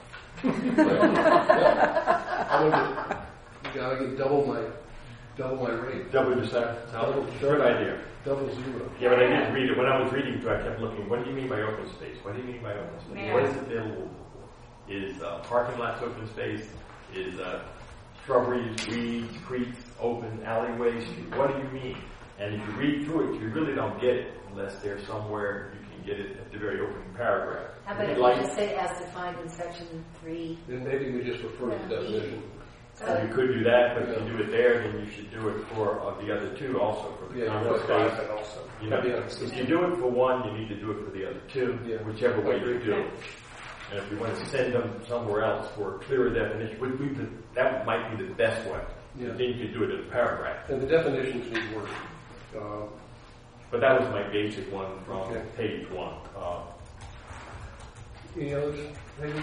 Speaker 1: You gotta get double my rate.
Speaker 11: Double your salary. Good idea.
Speaker 1: Double zero.
Speaker 11: Yeah, but I didn't read it. When I was reading through, I kept looking, what do you mean by open space? What do you mean by open space?
Speaker 6: Yeah.
Speaker 11: What is it available for? Is parking lots open space? Is shrubberies, weeds, creeks, open alleyways? What do you mean? And if you read through it, you really don't get it unless there's somewhere you can get it at the very opening paragraph.
Speaker 8: How about if
Speaker 11: Like-
Speaker 8: you just say as defined in section 3?
Speaker 1: Then maybe we just refer to the definition.
Speaker 11: You could do that, but if you do it there, then you should do it for the other two also, for the
Speaker 1: Yeah,
Speaker 11: common
Speaker 1: you
Speaker 11: space.
Speaker 12: That also.
Speaker 11: You know, if you do it for one, you need to do it for the other two,
Speaker 1: Yeah.
Speaker 11: whichever way you do it. And if you want to send them somewhere else for a clearer definition, that might be the best way.
Speaker 1: Yeah.
Speaker 11: Then you could do it in a paragraph.
Speaker 1: And the definitions need work.
Speaker 11: But that was my basic one from
Speaker 1: Okay.
Speaker 11: page 1.
Speaker 1: Any others? Maybe?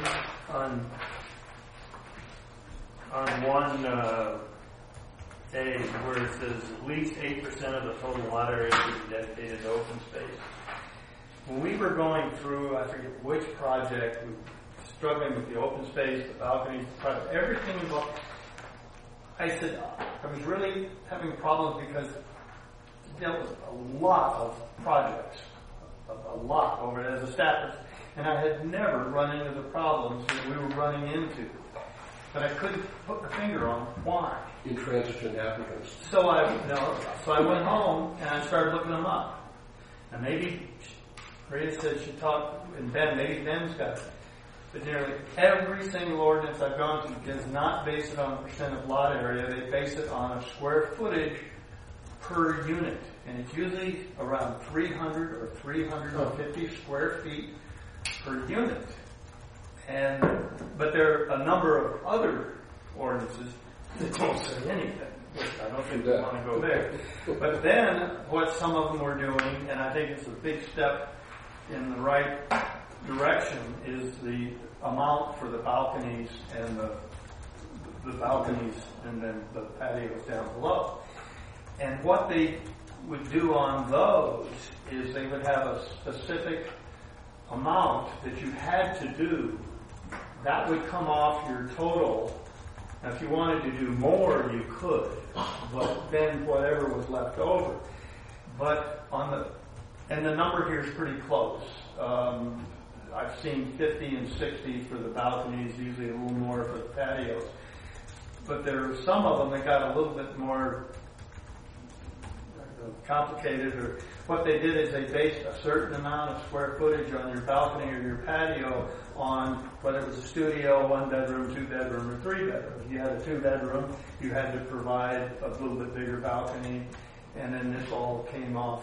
Speaker 7: On 1A, where it says at least 8% of the total lot area should be dedicated to open space. When we were going through, I forget which project, we were struggling with the open space, the balconies, everything about, I said, I was really having problems because there was a lot of projects, a lot over as a staff, and I had never run into the problems that we were running into. But I couldn't put the finger on why.
Speaker 1: Intransigent applicants.
Speaker 7: So I went home and I started looking them up. And maybe Rhea said she talked, and maybe Ben's got it. But nearly every single ordinance I've gone to does not base it on a percent of lot area. They base it on a square footage per unit. And it's usually around 300 or 350 square feet per unit. But there are a number of other ordinances that don't say anything, which I don't think we want to go there. But then, what some of them were doing, and I think it's a big step in the right direction, is the amount for the balconies and the balconies and then the patios down below. And what they would do on those is they would have a specific amount that you had to do. That would come off your total. Now, if you wanted to do more, you could, but then whatever was left over. But and the number here is pretty close. I've seen 50 and 60 for the balconies, usually a little more for the patios. But there are some of them that got a little bit more complicated. Or what they did is they based a certain amount of square footage on your balcony or your patio on whether it was a studio, 1 bedroom, 2 bedroom, or 3 bedroom. If you had a 2 bedroom, you had to provide a little bit bigger balcony, and then this all came off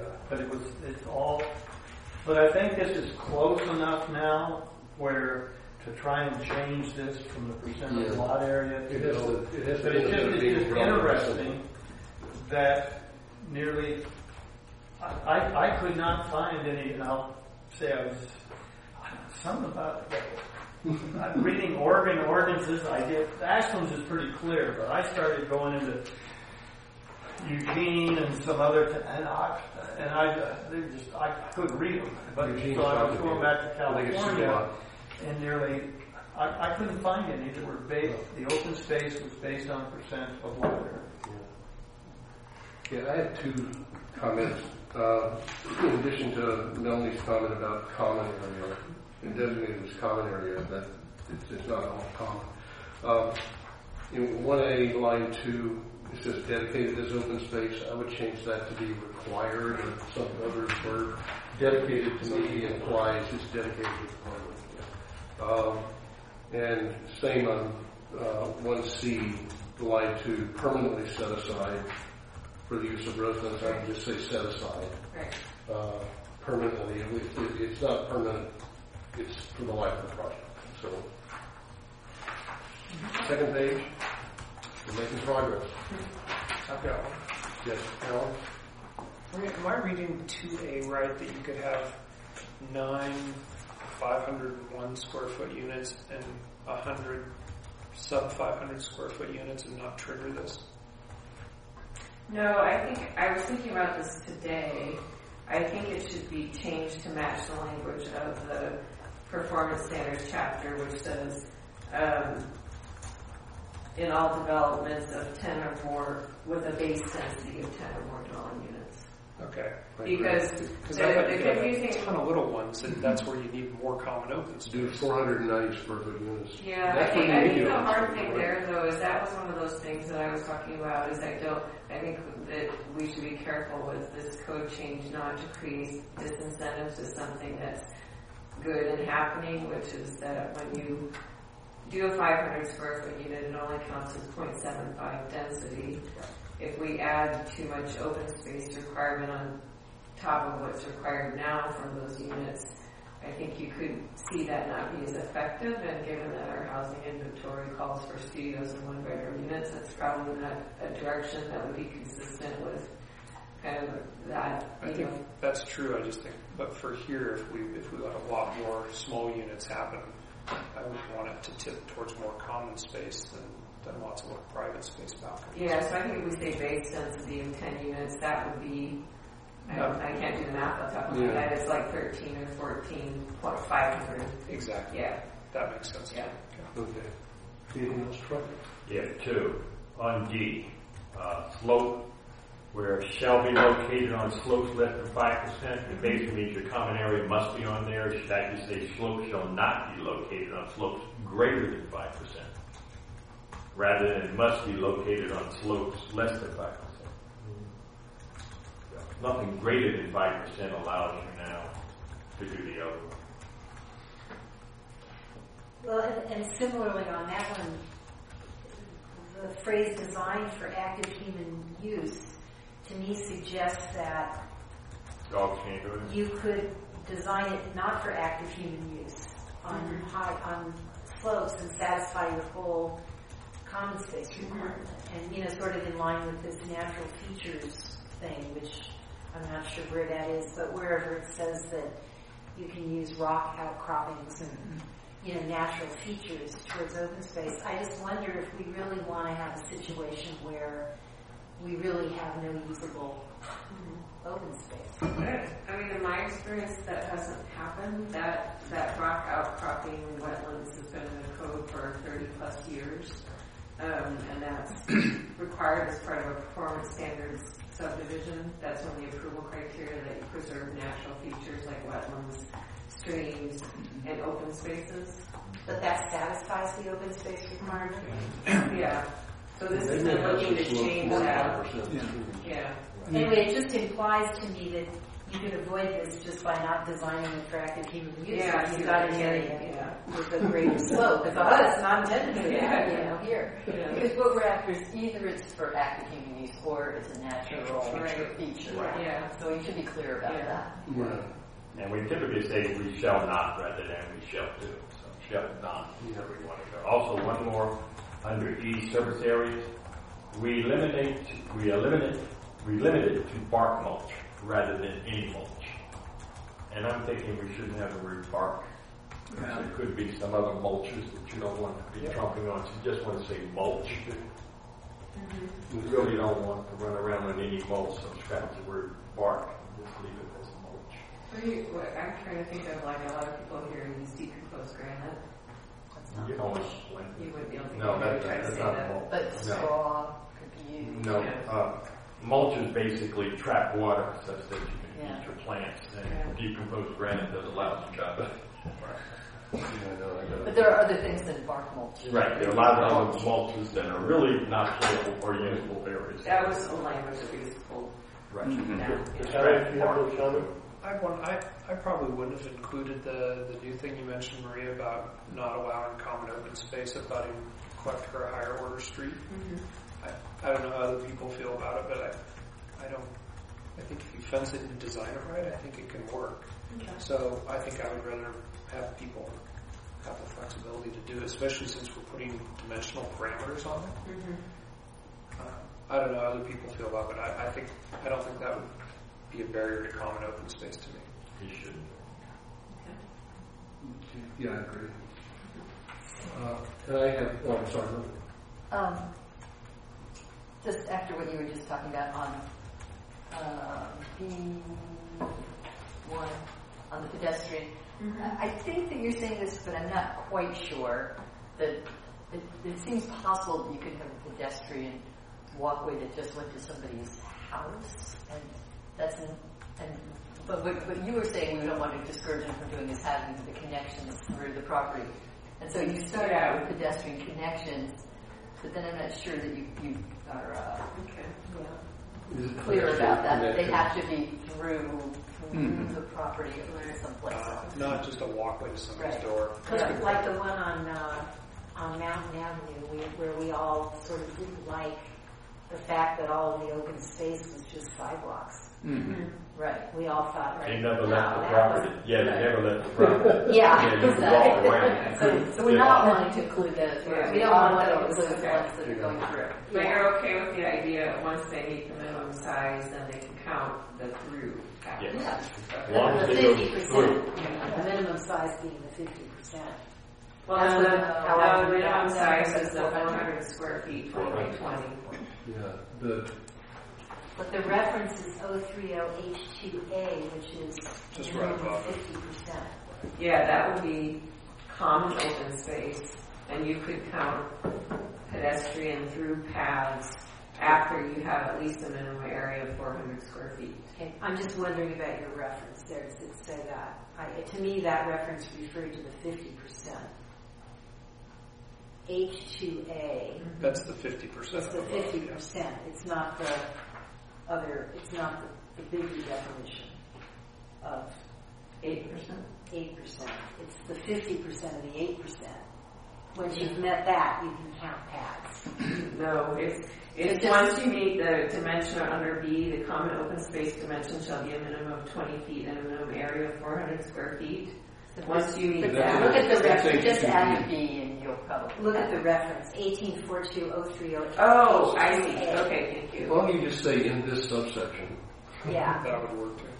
Speaker 7: but I think this is close enough now where to try and change this from the percent of lot area to it's just interesting that nearly I could not find any, and I'll say something about I'm reading Oregon ordinances. Ashland's is pretty clear, but I started going into Eugene and some other, and I couldn't read them. But so I was going back to California, and nearly I couldn't find any that were based. The open space was based on percent of lot area.
Speaker 1: Yeah, I had 2 comments. In addition to Melanie's comment about common area, and designated as common area, that it's not all common. In 1A, line 2, it says dedicated as open space. I would change that to be required or some other word. Dedicated to me implies it's dedicated to the public. And same on 1C, line 2, permanently set aside for the use of residents. I would just say set aside.
Speaker 6: Right.
Speaker 1: Permanently. It's not permanent. It's for the life of the project. So, second page. We're making progress.
Speaker 12: I've got one.
Speaker 1: Yes, Alan?
Speaker 12: Am I reading 2A right that you could have 9 501 square foot units and 100 sub 500 square foot units and not trigger this?
Speaker 6: No, I was thinking about this today. I think it should be changed to match the language of the Performance Standards chapter, which says, in all developments of 10 or more, with a base density of 10 or more dwelling units.
Speaker 12: Okay.
Speaker 6: Because the confusing...
Speaker 12: a ton of little ones, and that's where you need more common open space.
Speaker 1: Do 490 square foot units.
Speaker 6: Yeah, I think the hard thing there, though, is that was one of those things that I was talking about, is I think that we should be careful with this code change not to create disincentives to something that's good and happening, which is that when you do a 500 square foot unit, it only counts as 0.75 density. If we add too much open space requirement on top of what's required now from those units, I think you could see that not be as effective, and given that our housing inventory calls for studios and one-bedroom units, that's probably not a direction that would be consistent with kind of that.
Speaker 12: I think that's true. I just think, but for here, if we let a lot more small units happen, I would want it to tip towards more common space than lots of little private space balconies.
Speaker 6: Yeah, so I think if we say base density of 10 units, that would be, I can't do the math on top of my head, it's like 13 or 14.500.
Speaker 12: Exactly.
Speaker 6: Yeah.
Speaker 12: That makes sense.
Speaker 6: Yeah.
Speaker 1: Okay. Anything else, Troy?
Speaker 11: Yeah, 2. On D, slope, where shall be located on slopes less than 5%, it basically means your common area must be on there. Should actually say slope shall not be located on slopes greater than 5%, rather than it must be located on slopes less than 5%. Nothing greater than 5% allows you now to do the other one.
Speaker 8: Well, and similarly on that one, the phrase designed for active human use to me suggests that
Speaker 11: Dogs can't do it.
Speaker 8: you could design it not for active human use on slopes and satisfy your whole common space requirement. And, sort of in line with this natural features thing, which I'm not sure where that is, but wherever it says that you can use rock outcroppings and, natural features towards open space, I just wonder if we really want to have a situation where we really have no usable open space.
Speaker 6: I mean, in my experience, that hasn't happened. That rock outcropping wetlands has been in the code for 30 plus years, and that's required as part of a performance standards subdivision. That's one of the approval criteria, that you preserve natural features like wetlands, streams, and open spaces.
Speaker 8: But that satisfies the open space requirement?
Speaker 6: Yeah. So this is looking to change that. Yeah.
Speaker 8: Anyway, it just implies to me that you can avoid this just by not designing it for active human use.
Speaker 6: Yeah,
Speaker 8: you've got an area with a greater slope. It's not intended for that, here.
Speaker 6: Yeah.
Speaker 9: Because what we're after is either it's for active human use or it's a natural feature.
Speaker 6: Right. Yeah.
Speaker 9: So you should be clear about that.
Speaker 1: Right.
Speaker 11: And we typically say we shall not rather than we shall do. So shall not, wherever you want to go. Also, one more under E, surface areas. We limit it to bark mulch rather than any mulch. And I'm thinking we shouldn't have the word bark. Yeah. There could be some other mulches that you don't want to be trumping on. So you just want to say mulch. We really don't want to run around with any mulch, so scrap the word bark and just leave it as a mulch.
Speaker 6: I'm trying to think of, like, a lot of people here use decomposed granite.
Speaker 11: You know,
Speaker 6: you wouldn't be able to
Speaker 11: that's not mulch.
Speaker 9: But straw could be used.
Speaker 11: No, mulch is basically trap water such that you can eat your plants, and decomposed granite does a lousy job of it.
Speaker 9: But there are other things than bark mulch.
Speaker 11: Right, there are a lot of other mulches that are really not playable or usable areas.
Speaker 6: That was the language that we used to pull.
Speaker 11: Right.
Speaker 12: I probably wouldn't have included the new thing you mentioned, Maria, about not allowing common open space abutting Collector or a higher order street. I don't know how other people feel about it, but I think if you fence it and design it right, I think it can work. Okay. So I think I would rather have people have the flexibility to do it, especially since we're putting dimensional parameters on it. I don't know how other people feel about it, but I don't think that would be a barrier to common open space to me.
Speaker 11: You shouldn't.
Speaker 1: Yeah, I agree. Can I have? Oh, I'm sorry.
Speaker 9: Just after what you were just talking about on one on the pedestrian. I think that you're saying this, but I'm not quite sure that it seems possible that you could have a pedestrian walkway that just went to somebody's house, and that's but you were saying we don't want to discourage them from doing this, having the connections through the property, and so you start out with pedestrian connections, but then I'm not sure that you are clear about that they have to be through the property or someplace else.
Speaker 12: Not just a walkway to somebody's door.
Speaker 8: Like the one on Mountain Avenue, where we all sort of didn't like the fact that all of the open space was just sidewalks. Right. We all thought,
Speaker 11: They never left the property. They never left the property.
Speaker 9: Yeah,
Speaker 11: you walk around.
Speaker 9: So we're not wanting to include those.
Speaker 6: We don't want
Speaker 9: to
Speaker 6: those
Speaker 9: include the ones that are going through.
Speaker 6: But you're okay with the idea, once they meet the minimum size, then they can count the through.
Speaker 11: Yes.
Speaker 6: Okay.
Speaker 11: As long as
Speaker 8: The
Speaker 11: they go
Speaker 8: 50%,
Speaker 11: through.
Speaker 8: the minimum size being the 50%.
Speaker 6: Well,
Speaker 8: That's
Speaker 6: the
Speaker 8: what-
Speaker 6: minimum size is the 100 square feet, 20 by 20.
Speaker 1: Yeah,
Speaker 8: But the reference is 030H2A, which is
Speaker 12: Just right
Speaker 8: minimum
Speaker 12: above it.
Speaker 8: 50%.
Speaker 6: Yeah, that would be common open space, and you could count pedestrian through paths after you have at least a minimum area of 400 square feet.
Speaker 8: Okay, I'm just wondering about your reference there. Does it say that? To me, that reference referred to the 50%. H2A.
Speaker 12: That's the 50%.
Speaker 8: It's the 50%. It's not the other. It's not the bigger definition of
Speaker 6: 8%.
Speaker 8: 8%. It's the 50% of the 8%. Once you've met that, you can count paths.
Speaker 6: No, it's once you meet the dimension under B, the common open space dimension shall be a minimum of 20 feet and a minimum area of 400 square feet. Once you meet that,
Speaker 9: Look at the reference. Just add B and you'll probably
Speaker 8: Look at the reference, 1842030.
Speaker 6: Oh, I see. Okay, thank you.
Speaker 1: why don't you just say in this subsection?
Speaker 8: Yeah.
Speaker 12: That would work too.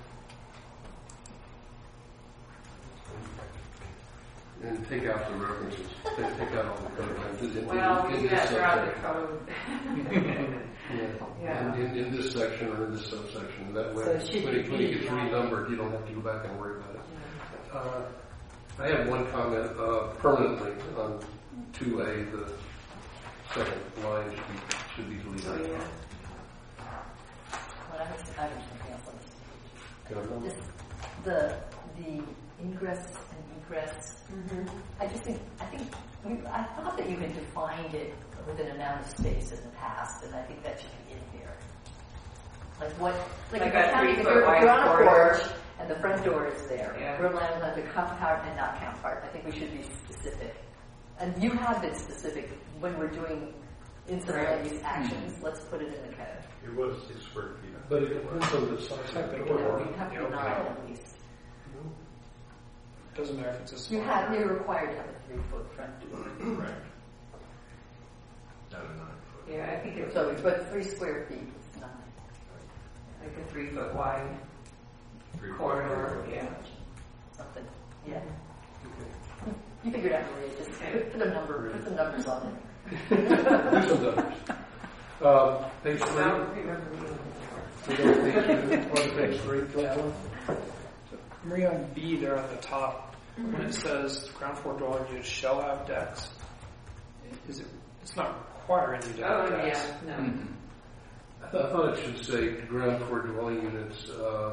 Speaker 1: And take out the references. Take out all the code references.
Speaker 6: Well,
Speaker 1: in
Speaker 6: you
Speaker 1: this
Speaker 6: got throughout the
Speaker 1: subsection.
Speaker 6: code.
Speaker 1: Yeah. In this section or in this subsection. That way,
Speaker 8: So it should
Speaker 1: when it
Speaker 8: be
Speaker 1: gets renumbered, you don't have to go back and worry about it. I have one comment permanently on 2A. The second line should be deleted.
Speaker 6: Oh, yeah.
Speaker 9: Well, I have something else on this.
Speaker 1: Go ahead.
Speaker 9: The ingress and egress. I thought that you had defined it with an amount of space in the past, and I think that should be in here. Like what?
Speaker 6: Like
Speaker 9: if
Speaker 6: a
Speaker 9: you're
Speaker 6: 3 foot wide
Speaker 9: on a
Speaker 6: corridor.
Speaker 9: porch and the front door is there.
Speaker 6: Yeah.
Speaker 9: We're allowed to count part and not count part. I think we should be specific. And you have been specific when we're doing land use actions. Let's put it in the code.
Speaker 11: It was 6 square feet.
Speaker 1: But it depends on the size of the door.
Speaker 9: You have to
Speaker 12: Yeah,
Speaker 9: deny
Speaker 12: okay.
Speaker 9: it at least.
Speaker 12: Doesn't matter if it's a small.
Speaker 9: You're required to have a 3-foot front door.
Speaker 11: Right. Not a 9 foot.
Speaker 6: Yeah, I think it's
Speaker 9: So, but 3 square feet is not.
Speaker 6: like a 3 foot wide
Speaker 11: 3 foot
Speaker 6: corridor. Yeah.
Speaker 9: Something. Yeah. You figured out, Maria. Just put the numbers on it.
Speaker 1: Do some numbers. Page 3.
Speaker 6: I don't remember reading
Speaker 1: We go to page 3, Alan.
Speaker 12: Maria, on B there on the top, when it says ground floor dwelling units shall have decks, it's not requiring you to have
Speaker 6: Oh,
Speaker 12: decks.
Speaker 6: yeah, no.
Speaker 1: I thought it should say ground floor dwelling units.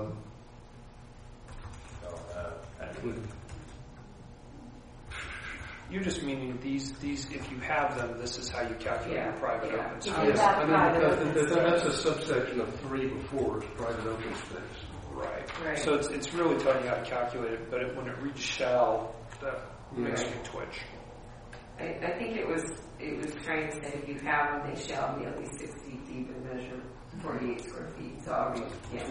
Speaker 12: You're just meaning these, if you have them, this is how you calculate your private open space.
Speaker 8: If you have private open space.
Speaker 1: That's a subsection of 3 before it's private open space.
Speaker 12: Right. So it's really telling you how to calculate it, but when it reads shall, that makes me twitch.
Speaker 6: I think it was trying to say if you have them, they shall be at least 6 feet deep and measure 48 square feet. So I'll read,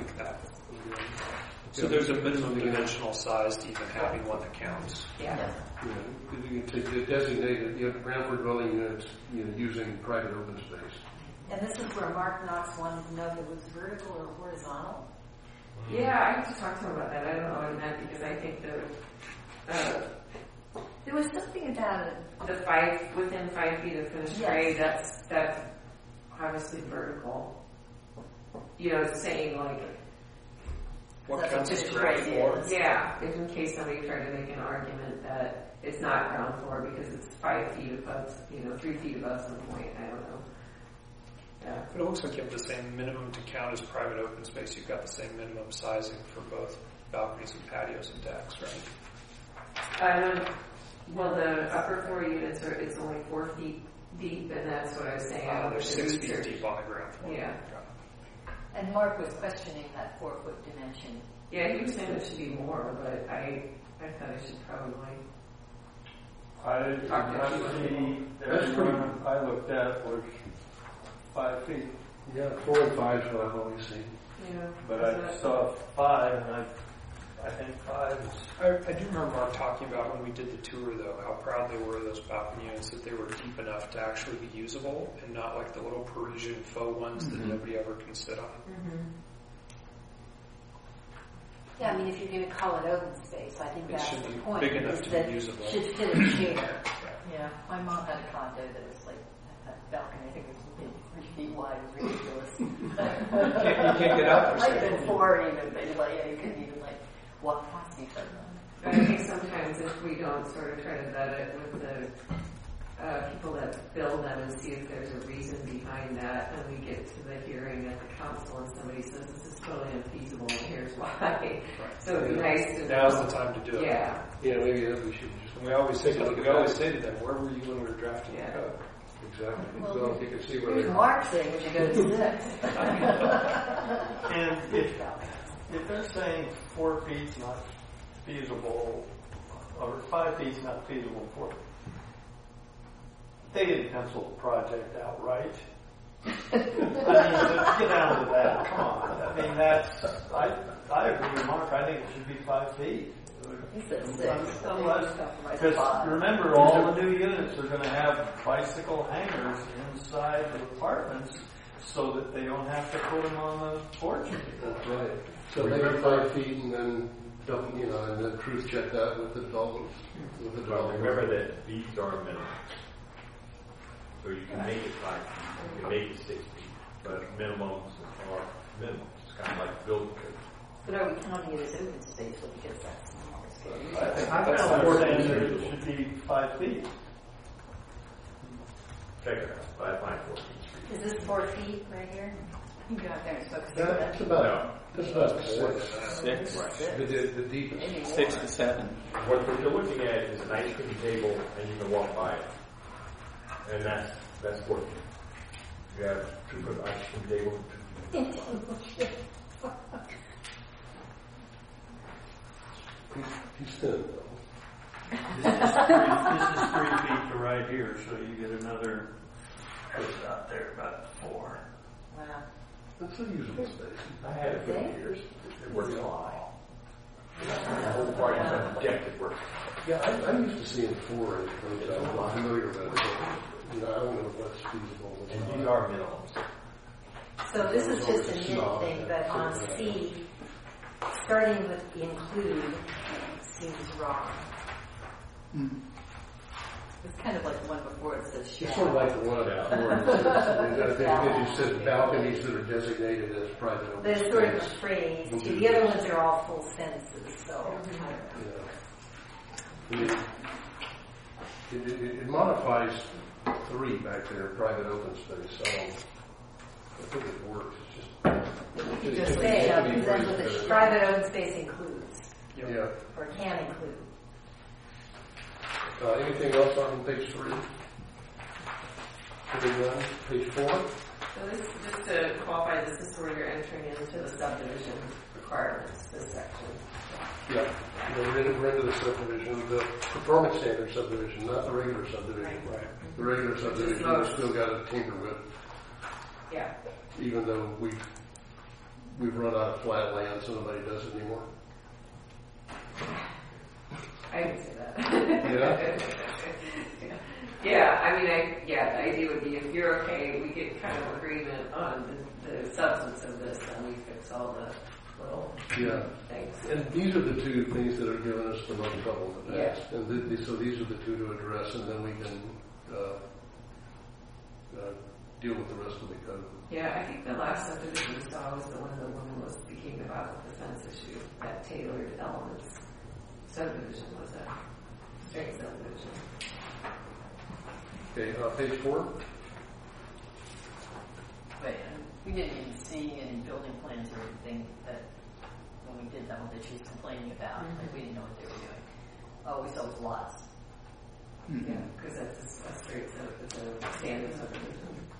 Speaker 12: So there's a minimum dimensional size to even having one that counts.
Speaker 6: Yeah.
Speaker 1: You can take designated ground floor dwelling units using private open space.
Speaker 8: And this is where Mark Knox wanted to know if it was vertical or horizontal.
Speaker 6: Yeah, I have to talk to him about that. I don't know what it meant because I think
Speaker 9: There was something about it.
Speaker 6: the within 5 feet of finished grade. That's obviously vertical. Saying like
Speaker 12: What
Speaker 9: That's
Speaker 12: counts
Speaker 9: a
Speaker 12: as
Speaker 9: good
Speaker 12: ground
Speaker 9: idea.
Speaker 12: floor?
Speaker 6: Yeah, if in case somebody tried to make an argument that it's not ground floor because it's 5 feet above, 3 feet above some point, I don't know. Yeah.
Speaker 12: But it looks like you have the same minimum to count as private open space. You've got the same minimum sizing for both balconies and patios and decks, right?
Speaker 6: Well, the upper floor units it's only 4 feet deep, and that's what I was saying.
Speaker 12: They're 6 feet deep on the ground floor.
Speaker 6: Yeah.
Speaker 9: And Mark was questioning that 4-foot dimension.
Speaker 6: Yeah, he was saying it should be more, but I thought I should probably.
Speaker 7: Everyone I looked at was 5 feet.
Speaker 1: Yeah, 4 and 5 is what I've always seen.
Speaker 6: Yeah.
Speaker 7: But I saw 5, and I think 5 is.
Speaker 12: I do remember Mark talking about when we did the tour, though, how proud they were of those balcony units, that they were deep enough to actually be usable and not like the little Parisian faux ones that nobody ever can sit on.
Speaker 6: Mm-hmm.
Speaker 8: Yeah, I mean, if you're going to call it open space, I think
Speaker 12: It
Speaker 8: that's
Speaker 12: should
Speaker 8: the
Speaker 12: be
Speaker 8: point.
Speaker 12: big enough
Speaker 8: is
Speaker 12: to
Speaker 8: that
Speaker 12: be usable.
Speaker 8: It should fit a chair.
Speaker 9: Yeah, my mom had a condo that was like that balcony. I think it was maybe 3 feet wide. It was ridiculous.
Speaker 12: You can't get out there.
Speaker 9: Might have been 4 even, but you couldn't even walk past each other.
Speaker 6: But I think sometimes if we don't sort of try to vet it with the people that build them and see if there's a reason behind that, and we get to the hearing at the council and somebody says this is totally unfeasible and here's why. Right. So it'd be nice to
Speaker 12: Now's the time to do it.
Speaker 6: Yeah.
Speaker 1: Yeah, maybe we should just.
Speaker 12: And we always say to them, where were you when we were drafting the code?
Speaker 1: Exactly.
Speaker 9: Well,
Speaker 1: So you can see where
Speaker 9: Here's
Speaker 1: they're.
Speaker 9: Mark saying we should go to 6.
Speaker 7: And if they're saying 4 feet's not feasible, or 5 feet's not feasible for, they didn't pencil the project out right. I mean, let's get down to that. Come on. I mean, I agree with Mark. I think it should be 5 feet.
Speaker 9: He said 6.
Speaker 7: Because remember, all the new units are going to have bicycle hangers inside the apartments so that they don't have to put them on the porch.
Speaker 1: That's right. So maybe 5 feet and then don't, and then truth check that with the development.
Speaker 11: Well, remember that these are minimums. So you can make it 5 feet, you can make it 6 feet, but minimums are minimums. It's kind of like building code.
Speaker 9: But are we counting it as open space when it gets that small?
Speaker 7: I think that's it should be 5 feet.
Speaker 11: Check it out. I find 4 feet.
Speaker 8: Is this 4 feet right here?
Speaker 9: You go out there and focus.
Speaker 1: That's about
Speaker 11: 6.
Speaker 1: Right. The deepest.
Speaker 2: 6 to 7.
Speaker 11: What you're looking at is an ice cream table, and you can walk by it. And that's 4 feet. You have 2 foot ice cream table, 2 feet.
Speaker 1: He's thin, though.
Speaker 7: This is 3 feet to right here, so you get another foot out there, about 4.
Speaker 9: Wow.
Speaker 1: That's a usable space.
Speaker 11: I had it for years. It works fine. The whole party on the deck, it works.
Speaker 1: Yeah, I'm used to seeing 4 in it. I'm not familiar with it. I don't know if that's feasible.
Speaker 11: And these are minimums.
Speaker 8: So this is just a nit thing, but on C, starting with include seems wrong.
Speaker 9: It's kind of like the one before it says
Speaker 1: It's
Speaker 9: shall.
Speaker 1: sort of like the one before. You said balconies that are designated as private open
Speaker 8: There's
Speaker 1: space.
Speaker 8: sort of a phrase too. The other ones are all full sentences, so.
Speaker 1: It modifies 3 back there, private open space. So I think it works. It's
Speaker 8: Just say, present with the private open space includes,
Speaker 1: Yeah.
Speaker 8: or can include.
Speaker 1: Anything else on page 3? Page 4?
Speaker 6: So this, just to qualify, this is where you're entering into the subdivision requirements, this section.
Speaker 1: Yeah. We're into the subdivision, the performance standard subdivision, not the regular subdivision. Right. The regular subdivision we've still got to tinker with.
Speaker 6: Yeah.
Speaker 1: Even though we've run out of flat land, so nobody does it anymore.
Speaker 6: I can say that.
Speaker 1: Yeah?
Speaker 6: Yeah, I mean, the idea would be if you're okay, we get kind of agreement on the substance of this, then we fix all the little things.
Speaker 1: And these are the 2 things that have given us the most trouble in the past.
Speaker 6: Yeah.
Speaker 1: And so these are the 2 to address, and then we can deal with the rest of the code.
Speaker 6: Yeah, I think the last subdivision we saw was the one the woman was speaking about with the fence issue. That Tailored Elements subdivision was a straight subdivision.
Speaker 1: Okay, page 4.
Speaker 9: Wait, and we didn't even see any building plans or anything that when we did that one that she was complaining about. Like we didn't know what they were doing. All we saw was lots.
Speaker 6: Yeah, because that's a straight standard subdivision.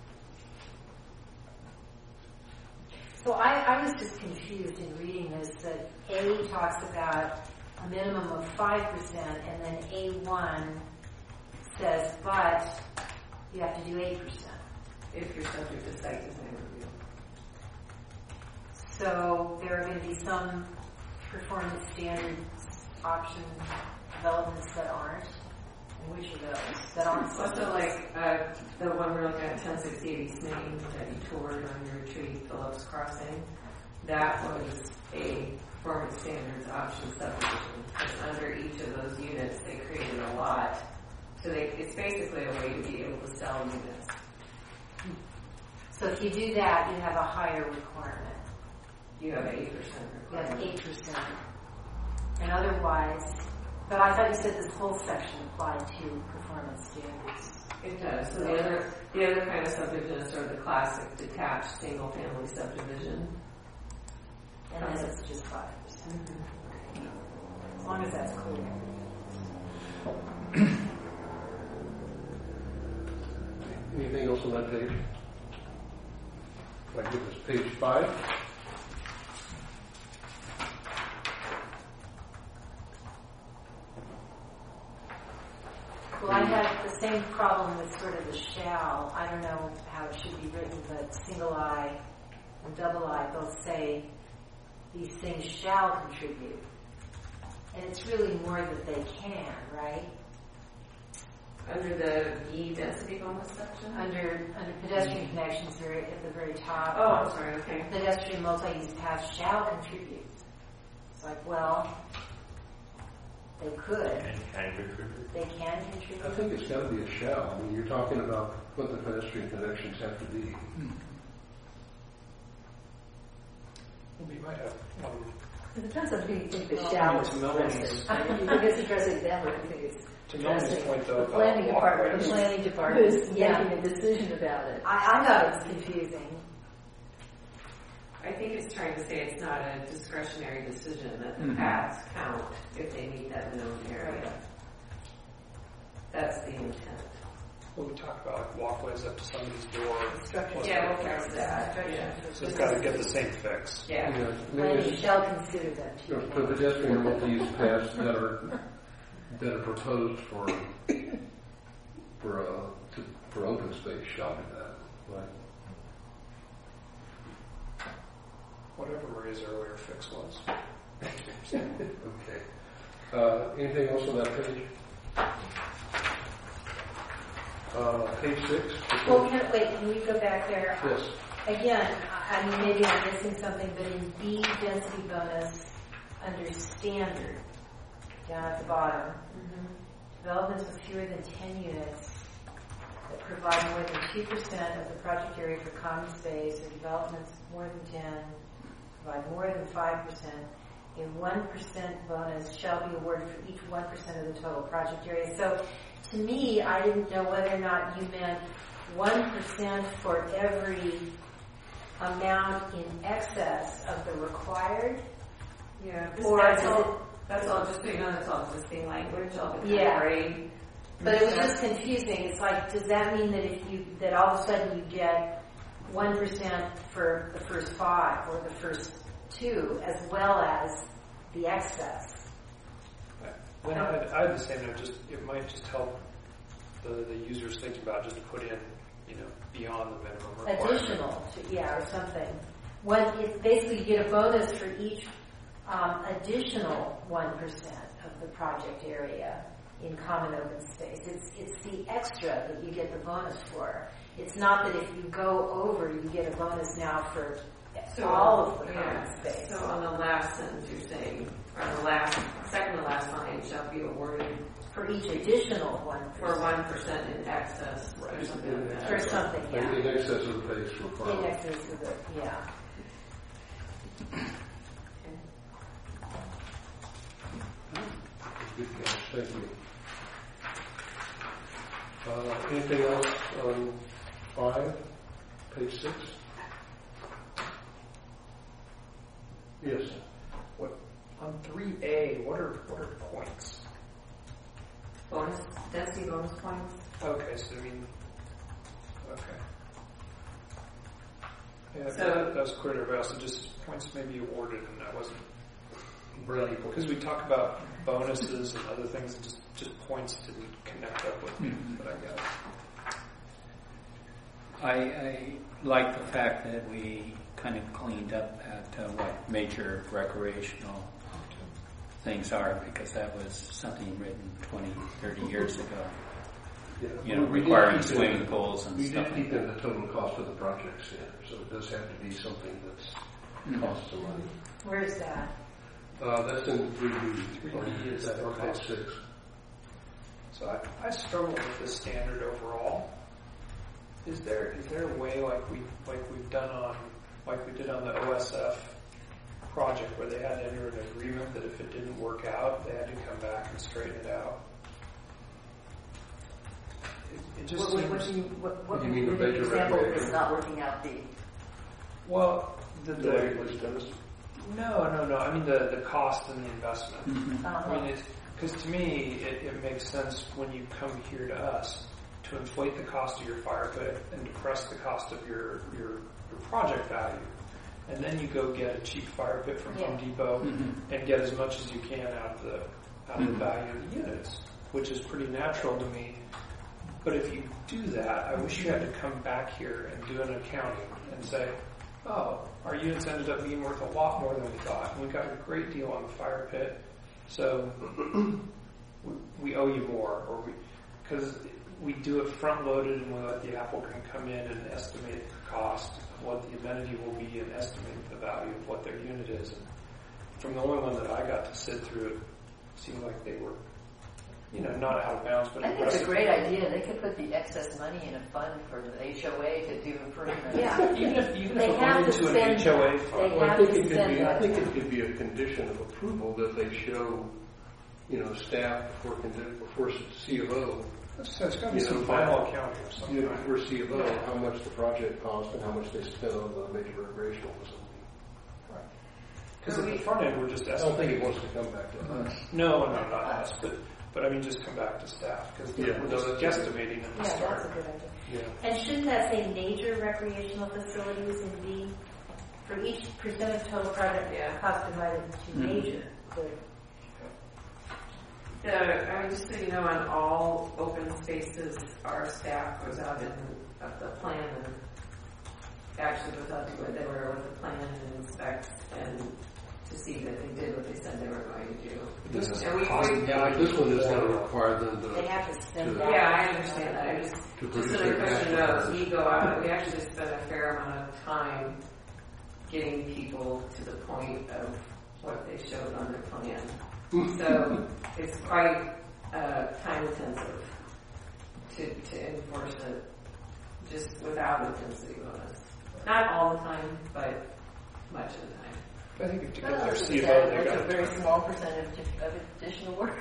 Speaker 8: So I was just confused in reading this, that A talks about a minimum of 5%, and then A1 says, but you have to do 8%.
Speaker 6: If you're subject to site design review.
Speaker 8: So there are going to be some performance standards option developments that aren't. And which of those that aren't?
Speaker 6: Also, like the one we're looking at, 10680 East Main that you toured on your retreat, Phillips Crossing. That was a performance standards option subdivision. Because under each of those units, they created a lot. So it's basically a way to be able to sell units.
Speaker 8: So if you do that, you have a higher requirement.
Speaker 6: You have 8% requirement.
Speaker 8: You have 8%. And otherwise, but I thought you said this whole section applied to performance standards.
Speaker 6: It does. So the other kind of subdivision is sort of the classic detached single-family subdivision.
Speaker 8: And then it's just 5%. As long as that's clear.
Speaker 1: Anything else on that page? If I give this page 5.
Speaker 8: Well, I had the same problem with sort of the shall. I don't know how it should be written, but single I and double I both say these things shall contribute. And it's really more that they can, right?
Speaker 6: Under the E density bonus section?
Speaker 8: Under pedestrian connections are at the very top.
Speaker 6: Oh, I'm sorry, okay.
Speaker 8: Pedestrian multi-use paths shall contribute. It's like, well, they could.
Speaker 11: And can contribute.
Speaker 8: They can contribute.
Speaker 1: I think it's got to be a shall. I mean, you're talking about what the pedestrian connections have to be.
Speaker 12: We might have
Speaker 9: It depends on who you think the shall is addressing. If you think it's addressing them, or if you think it's addressing the planning department.
Speaker 8: The planning department
Speaker 9: Who's making a decision about it.
Speaker 8: I thought it was confusing.
Speaker 6: I think it's trying to say it's not a discretionary decision that the paths count if they meet that minimum area. That's the intent.
Speaker 12: Well, we talked about like walkways up to somebody's door.
Speaker 6: Yeah, we'll fix that. Yeah.
Speaker 12: So it's got to get the same fix.
Speaker 6: Yeah.
Speaker 8: Planning shall consider that too.
Speaker 1: For pedestrian multi-use paths that are proposed for open space shall be that. Right.
Speaker 12: Whatever Maria's earlier fix was.
Speaker 1: Okay. Anything else on that page? Page 6.
Speaker 8: Well, can we go back there?
Speaker 1: Yes.
Speaker 8: Again, I mean, maybe I'm missing something, but in B density bonus, under standard, down at the bottom, developments with fewer than 10 units that provide more than 2% of the project area for common space, or developments more than 10 provide more than 5%, a 1% bonus shall be awarded for each 1% of the total project area. So, to me, I didn't know whether or not you meant 1% for every amount in excess of the required.
Speaker 6: Yeah,
Speaker 8: or
Speaker 6: that's all. Just so you know, that's all existing language. All the
Speaker 8: grade. But it was just confusing. It's like, does that mean that that all of a sudden you get 1% for the first 5 or the first 2, as well as the excess?
Speaker 12: Then I had the same note. It might just help the users thinking about just to put in, beyond the minimum requirement.
Speaker 8: Additional, or something. Basically, you get a bonus for each additional 1% of the project area in common open space. It's the extra that you get the bonus for. It's not that if you go over, you get a bonus now for all of the common space.
Speaker 6: So on the last sentence, you're saying, or the second to last line, shall be awarded
Speaker 8: for each additional 1%.
Speaker 6: For 1% in excess or something like that.
Speaker 8: Or something, yeah.
Speaker 1: In excess of the base
Speaker 8: In
Speaker 1: requirement.
Speaker 8: excess of it, yeah.
Speaker 1: Good catch, thank you. Anything else on 5, page 6? Yes.
Speaker 12: What on 3A? What are points?
Speaker 6: Bonus, density bonus points.
Speaker 12: Okay, so I mean, okay. Yeah,
Speaker 6: So-
Speaker 12: that was clear to everybody else. So just points may be awarded, and that wasn't
Speaker 1: Brownie
Speaker 12: because we talk about bonuses and other things, and just points didn't connect up with me. But I got it.
Speaker 2: I like the fact that we kind of cleaned up at what major recreational things are, because that was something written 20, 30 years ago.
Speaker 1: Yeah.
Speaker 2: You know,
Speaker 1: We did
Speaker 2: requiring
Speaker 1: keep
Speaker 2: swimming
Speaker 1: in-
Speaker 2: pools and
Speaker 1: we
Speaker 2: stuff
Speaker 1: did
Speaker 2: like
Speaker 1: keep in the total cost of the projects in, so it does have to be something that's costs some money.
Speaker 8: Where's that?
Speaker 1: That's in 3D.
Speaker 12: 3D is
Speaker 1: that or
Speaker 12: okay.
Speaker 1: page 6.
Speaker 12: So I struggle with this standard overall. Is there a way like we did on the OSF project where they had to enter an agreement that if it didn't work out, they had to come back and straighten it out? It just
Speaker 9: What
Speaker 12: seems,
Speaker 9: do
Speaker 1: You mean the
Speaker 9: give an
Speaker 1: major
Speaker 9: example if
Speaker 1: recreation?
Speaker 9: it's not working out the
Speaker 12: well,
Speaker 1: The way it was done.
Speaker 12: no. I mean the cost and the investment.
Speaker 2: Mm-hmm.
Speaker 12: I mean, because to me, it makes sense when you come here to us to inflate the cost of your fire pit and depress the cost of your project value. And then you go get a cheap fire pit from Home Depot and get as much as you can out of the value of the units, which is pretty natural to me. But if you do that, I wish you had to come back here and do an accounting and say, oh, our units ended up being worth a lot more than we thought. And we got a great deal on the fire pit, so we owe you more. Because we do it front-loaded and we let the applicant come in and estimate the cost of what the amenity will be and estimate the value of what their unit is. And from the only one that I got to sit through it, seemed like they were, not out of bounds, but
Speaker 9: I think it's a
Speaker 12: aggressive.
Speaker 9: great idea. They could put the excess money in a fund for the HOA to do improvements.
Speaker 8: Yeah.
Speaker 12: Even if
Speaker 8: They
Speaker 12: it
Speaker 8: have
Speaker 12: went
Speaker 8: to
Speaker 12: into an
Speaker 8: spend
Speaker 12: HOA
Speaker 8: that.
Speaker 12: fund.
Speaker 8: They
Speaker 1: Well, I
Speaker 8: have
Speaker 1: think
Speaker 8: to
Speaker 1: it could
Speaker 8: spend
Speaker 1: be. I
Speaker 8: that.
Speaker 1: think it could be a condition of approval that they show, staff before C of O.
Speaker 12: So it's got to be some final accounting or something.
Speaker 1: Before C of O, how much the project cost and how much they spent on the major recreational facility.
Speaker 12: Because at the front end, we're just
Speaker 1: I don't
Speaker 12: estimating.
Speaker 1: think it wants to come back to us.
Speaker 12: No, not us, but I mean, just come back to staff because we're just guesstimating at the
Speaker 8: Yeah,
Speaker 12: start.
Speaker 8: that's a good idea.
Speaker 1: Yeah.
Speaker 8: And shouldn't that say major recreational facilities in B? For each percent of total project cost divided into major.
Speaker 6: Just so you know, on all open spaces, our staff goes out and the plan and actually goes out to where they were with the plan and inspects and to see that they did what they said they were going to do.
Speaker 12: This is
Speaker 6: And we-
Speaker 12: costing
Speaker 1: Yeah, this one is going to require them
Speaker 8: They
Speaker 1: to.
Speaker 8: have to spend
Speaker 1: to-
Speaker 8: that.
Speaker 6: Yeah, I understand that. I just
Speaker 1: To
Speaker 6: so
Speaker 1: produce
Speaker 6: the
Speaker 1: their
Speaker 6: question
Speaker 1: cash
Speaker 6: knows,
Speaker 1: flow.
Speaker 6: we go out and we actually spend a fair amount of time getting people to the point of what they showed on their plan. So it's quite time intensive to enforce it just without a density bonus. Not all the time, but much of the time.
Speaker 12: I think to get
Speaker 9: Well,
Speaker 12: their
Speaker 9: that's
Speaker 12: C of O, they
Speaker 9: a
Speaker 12: got
Speaker 9: very small percentage of additional work.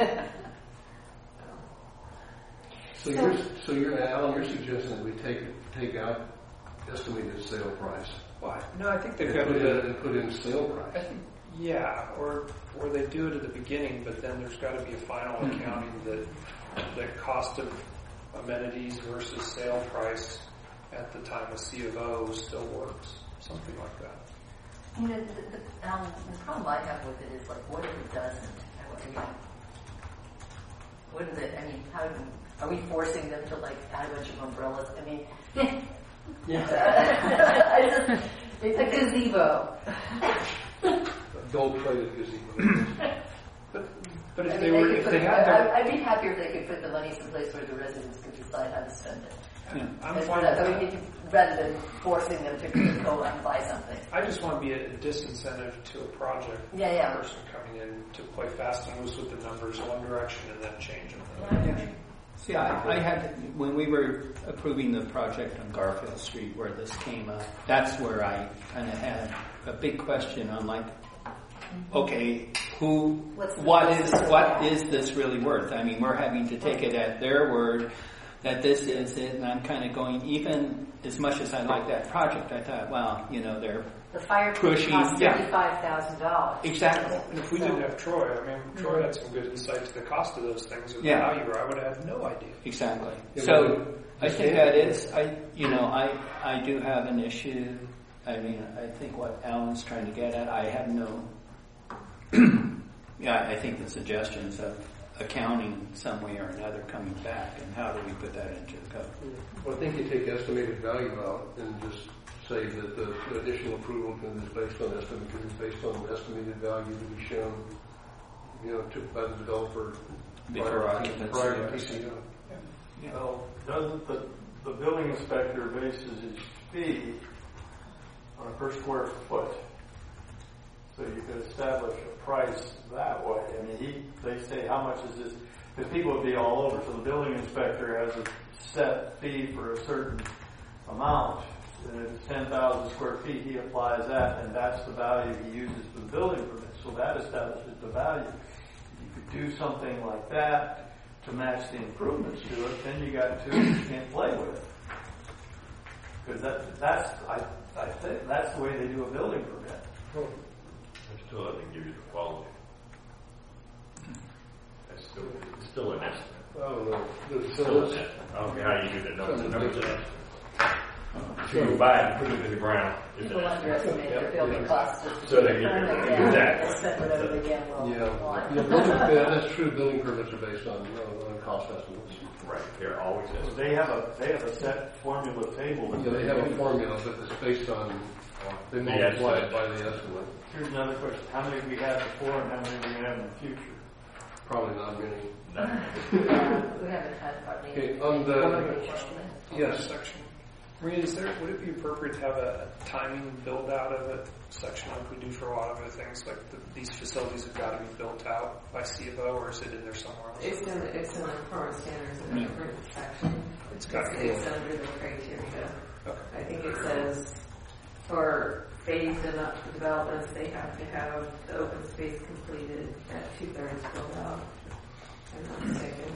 Speaker 1: So you're Alan, you're suggesting that we take out estimated sale price.
Speaker 12: Well, no, I think they've
Speaker 1: And
Speaker 12: got
Speaker 1: put
Speaker 12: to.
Speaker 1: in, and put in sale price.
Speaker 12: I think, yeah, or they do it at the beginning, but then there's got to be a final accounting that the cost of amenities versus sale price at the time of C of O still works, something like that.
Speaker 9: The problem I have with it is like, what if it doesn't? Wouldn't it? I mean, how are we forcing them to like add a bunch of umbrellas? I mean, it's a gazebo.
Speaker 1: Gold-plated gazebo.
Speaker 12: But if
Speaker 9: I
Speaker 12: they
Speaker 9: mean,
Speaker 12: were,
Speaker 9: could
Speaker 12: if
Speaker 9: put
Speaker 12: they
Speaker 9: it-
Speaker 12: had their,
Speaker 9: I'd be happier if they could put the money someplace where the residents could decide how to spend it.
Speaker 12: I'm
Speaker 9: That's
Speaker 12: fine
Speaker 9: what
Speaker 12: with
Speaker 9: I
Speaker 12: that.
Speaker 9: mean, rather than forcing them to go out and buy something.
Speaker 12: I just want to be a disincentive to a project.
Speaker 9: Yeah.
Speaker 12: A person coming in to play fast and loose with the numbers one direction and then change them.
Speaker 2: Yeah. See, I had, when we were approving the project on Garfield Street where this came up, that's where I kind of had a big question on like, okay, what is this really worth? I mean, we're having to take it at their word that this is it, and I'm kind of going, even as much as I like that project, I thought, well, they're
Speaker 8: The fire
Speaker 2: pushing,
Speaker 8: cost
Speaker 2: yeah.
Speaker 8: $35,000.
Speaker 2: Exactly.
Speaker 12: And if we didn't have Troy, I mean, Troy had some good insight to the cost of those things and
Speaker 2: Yeah.
Speaker 12: the value, or I would have had no idea.
Speaker 2: Exactly.
Speaker 1: Yeah,
Speaker 2: So I think that is, I do have an issue. I mean, I think what Alan's trying to get at, I have no, I think the suggestions of accounting some way or another coming back, and how do we put that into the code?
Speaker 1: Well, I think you take estimated value out and just say that the additional approval is based on estimate, because it's based on estimated value to be shown, by the developer
Speaker 2: Before occupancy.
Speaker 1: prior to PCO.
Speaker 7: Well, doesn't the building inspector bases his fee on a per square foot? So you could establish a price that way. I mean, they say, how much is this? Because people would be all over. So the building inspector has a set fee for a certain amount. And if it's 10,000 square feet, he applies that, and that's the value he uses for the building permit. So that establishes the value. You could do something like that to match the improvements to it, then you got two you can't play with. Because I think that's the way they do a building permit.
Speaker 11: I still haven't given you the quality. It's still an estimate.
Speaker 1: I don't know.
Speaker 11: It's still an estimate. I don't care how you do the numbers. The numbers are estimate. If you buy it and put it in the ground, it's
Speaker 9: People
Speaker 11: an estimate.
Speaker 9: underestimate their building costs.
Speaker 11: So they get that.
Speaker 9: They spend whatever they can.
Speaker 1: That's true. Building permits are based on cost estimates.
Speaker 11: Right, they're always
Speaker 7: So
Speaker 11: estimates.
Speaker 7: they have a set formula table. That
Speaker 1: They have a formula, but it's based on, they multiply it by the estimate.
Speaker 7: Here's another question. How many we had before and how many we have in the future?
Speaker 1: Probably not many.
Speaker 9: We haven't had hardly.
Speaker 1: Okay, on the,
Speaker 12: Yes. Section. Maria, would it be appropriate to have a timing build out of a section like we do for a lot of other things, like these facilities have got to be built out by CFO, or is it in there somewhere else?
Speaker 6: It's in the performance standards in a different section.
Speaker 12: It's got to be.
Speaker 6: It's under the criteria.
Speaker 12: Okay.
Speaker 6: I think it says for phased and up developments, they have to have the open space completed at 2/3 built out. I'm not mistaken.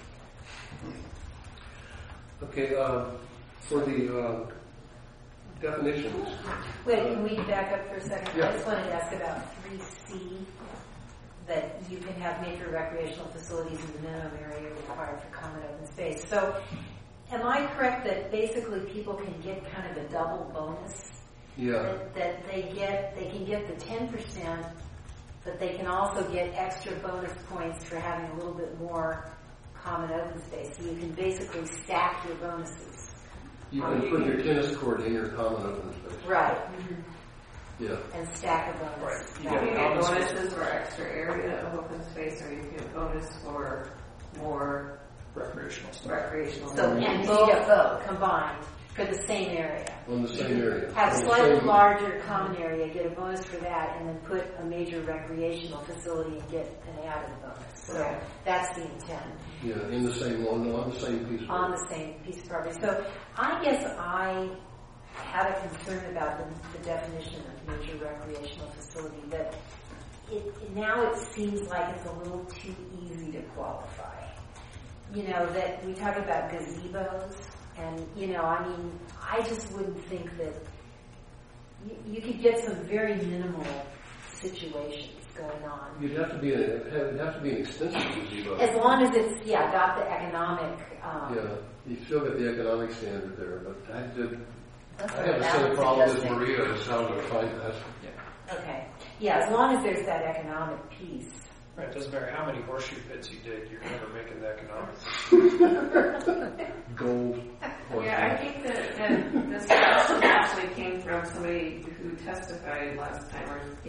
Speaker 1: okay, for the definitions.
Speaker 8: Wait, can we back up for a second?
Speaker 1: Yeah.
Speaker 8: I just wanted to ask about 3C, that you can have major recreational facilities in the minimum area required for common open space. So am I correct that basically people can get kind of a double bonus?
Speaker 1: Yeah.
Speaker 8: That they can get the 10%, but they can also get extra bonus points for having a little bit more common open space. So you can basically stack your bonuses.
Speaker 1: You can put your tennis court in your common open space.
Speaker 8: Right.
Speaker 1: Yeah.
Speaker 8: And stack a bonus.
Speaker 12: Right.
Speaker 6: You can get bonuses for extra area of open space, or you can get bonus for more
Speaker 12: Recreational stuff.
Speaker 6: recreational.
Speaker 8: So, and you get both combined for the same area.
Speaker 1: On the same area.
Speaker 8: Have
Speaker 1: On the
Speaker 8: slightly
Speaker 1: same-
Speaker 8: larger common area, get a bonus for that, and then put a major recreational facility and get an added bonus. So
Speaker 6: Okay.
Speaker 8: that's the intent.
Speaker 1: Yeah, in the same, on the same piece. of
Speaker 8: On
Speaker 1: property.
Speaker 8: the same piece of property. So I guess I had a concern about the definition of major recreational facility, that now it seems like it's a little too easy to qualify. That we talk about gazebos, and, I just wouldn't think that you could get some very minimal situations going on.
Speaker 1: It'd have to be an extensive gazebo.
Speaker 8: As long as it's, got the economic...
Speaker 1: Yeah, you still got the economic standard there, but I have
Speaker 8: That's
Speaker 1: the
Speaker 8: what
Speaker 1: same
Speaker 8: Alan's
Speaker 1: problem as
Speaker 8: suggesting.
Speaker 1: Maria is how to find that.
Speaker 8: Okay. Yeah, as long as there's that economic piece.
Speaker 12: Right, it doesn't matter how many horseshoe pits you dig, you're never making the economics.
Speaker 1: Gold.
Speaker 6: Yeah, I think that the suggestion actually came from somebody who testified last time or gave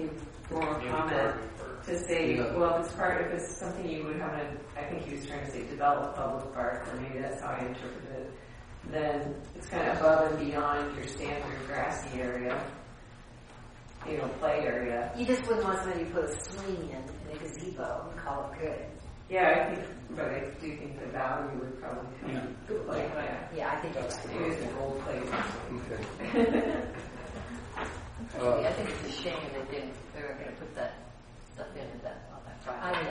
Speaker 6: formal comment to say, well, if it's something you would have I think he was trying to say develop public park, or maybe that's how I interpreted it, then it's kind of above and beyond your standard grassy area, play area.
Speaker 8: You just wouldn't want somebody to put a swing in a gazebo and call it good.
Speaker 6: Yeah, but I do think the value would probably come good play.
Speaker 8: Yeah, I think that's
Speaker 6: It is an old place.
Speaker 1: Okay.
Speaker 9: I think it's a shame they were going to put that stuff in on that Friday.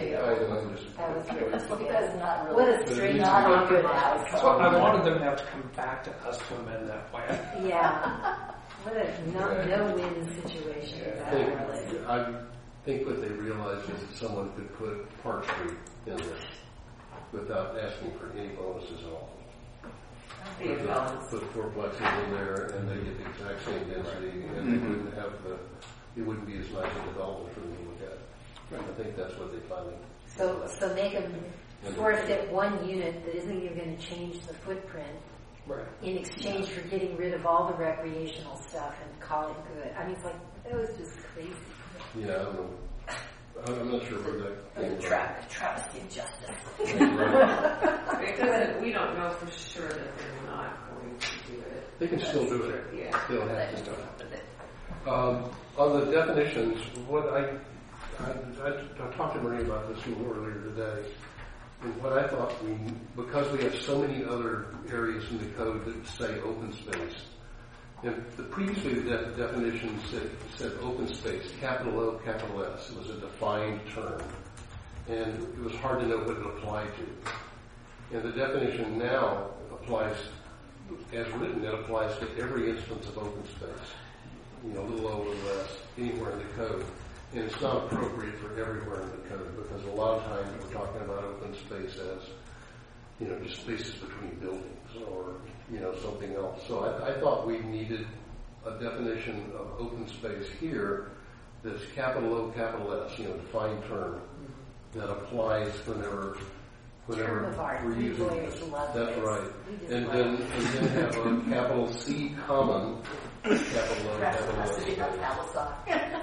Speaker 9: That's not really.
Speaker 8: What a strange good house.
Speaker 12: That's what I wanted them to have to come back to us to amend that plan.
Speaker 8: Yeah. What a no-win situation.
Speaker 1: I think what they realized is that someone could put Park Street in there without asking for any bonuses at all. Put fourplexes in there, and they get the exact same density, and they wouldn't have it wouldn't be as nice a development for them to look at. I think that's what they finally.
Speaker 8: So make them forfeit one unit that isn't even going to change the footprint.
Speaker 12: Right.
Speaker 8: In exchange for getting rid of all the recreational stuff and call it good. I mean, it's like, that was just crazy.
Speaker 1: Yeah, I don't know. I'm not sure where that came from.
Speaker 8: Travesty of justice.
Speaker 6: Because we don't know for sure that they're not going to do it.
Speaker 1: They can still do it.
Speaker 6: Yeah.
Speaker 1: They don't have to do it. On the definitions, what I talked to Marie about this a little earlier today. And what I thought because we have so many other areas in the code that say open space, and previously the definition said open space, capital O, capital S. It was a defined term, and it was hard to know what it applied to. And the definition now applies, as written, it applies to every instance of open space. Little O, little S, anywhere in the code. And it's not appropriate for everywhere in the code, because a lot of times we're talking about open space as, just spaces between buildings or, something else. So I thought we needed a definition of open space here that's capital O, capital S, defined term that applies whenever we're using this. That's right. And then have a capital C common, capital O, capital S.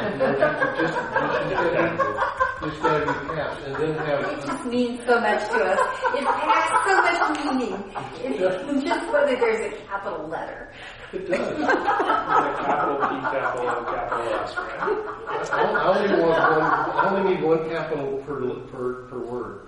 Speaker 1: Just gotta be caps, and then have.
Speaker 8: It just means so much to us. It packs so much meaning. It's just whether there's a capital letter.
Speaker 1: It does.
Speaker 12: Capital P, capital O, capital S, right?
Speaker 1: I only need one capital per word.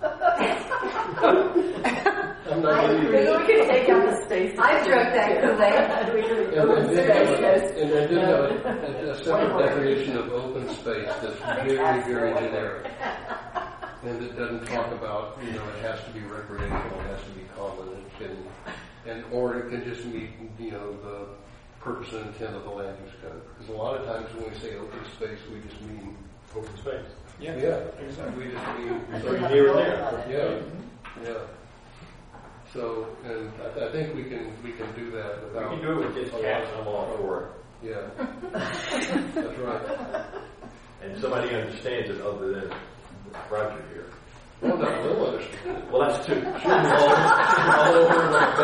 Speaker 1: I'm not going to use
Speaker 9: We can take out the space.
Speaker 8: I've drunk that Kool-Aid.
Speaker 1: And then did have a separate definition of open space that's very, very generic. And it doesn't talk about, it has to be recreational, it has to be common, or it can just meet, the purpose and intent of the land use code. Because a lot of times when we say open space, we just mean
Speaker 11: open space.
Speaker 1: Yeah, exactly. We just mean
Speaker 11: so near there.
Speaker 1: Yeah. So, and I think we can do that without.
Speaker 11: We can do it with just caps. I'm all for it.
Speaker 1: Yeah, that's right.
Speaker 11: And somebody understands it other than Roger here.
Speaker 1: Well, no, they'll understand.
Speaker 11: Well, that's two.
Speaker 1: All over like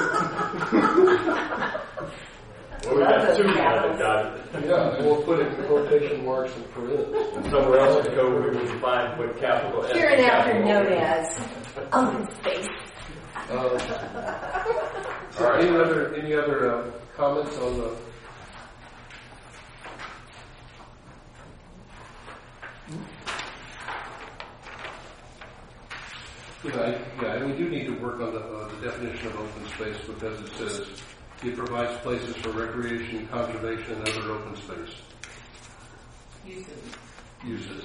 Speaker 1: that
Speaker 11: Well, we got two guys that got it.
Speaker 1: Yeah, and we'll put it in quotation marks and parentheses.
Speaker 11: And somewhere else in the code we will define what capital S.
Speaker 8: Hereinafter known as open space.
Speaker 1: So any other comments on the? And we do need to work on the definition of open space, because it says it provides places for recreation, conservation, and other open space uses.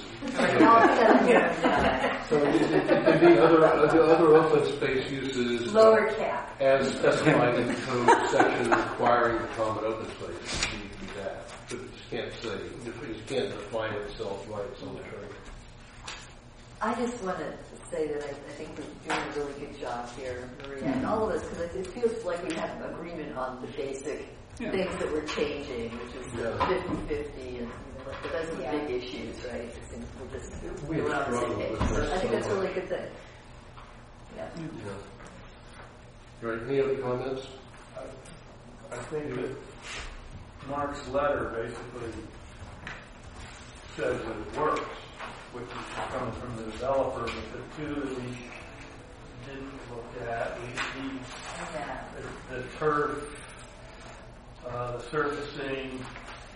Speaker 1: So it could be other open space uses.
Speaker 8: Lower cap.
Speaker 1: As specified in the code section requiring the common open space. It needs to be that. But it just can't say, it just can't define itself right. It's on the trade.
Speaker 9: I just want to say that I think we're doing a really good job here, Maria, and all of us, because it feels like we have agreement on the basic things that we're changing, which is 50-50, and but those are the big issues, right? We're on the same page. So I think that's a really good thing. Yeah.
Speaker 1: Right. Any other comments?
Speaker 7: I think that Mark's letter basically says that it works, which is coming from the developer, but the two that we didn't look at, the turf, the surfacing,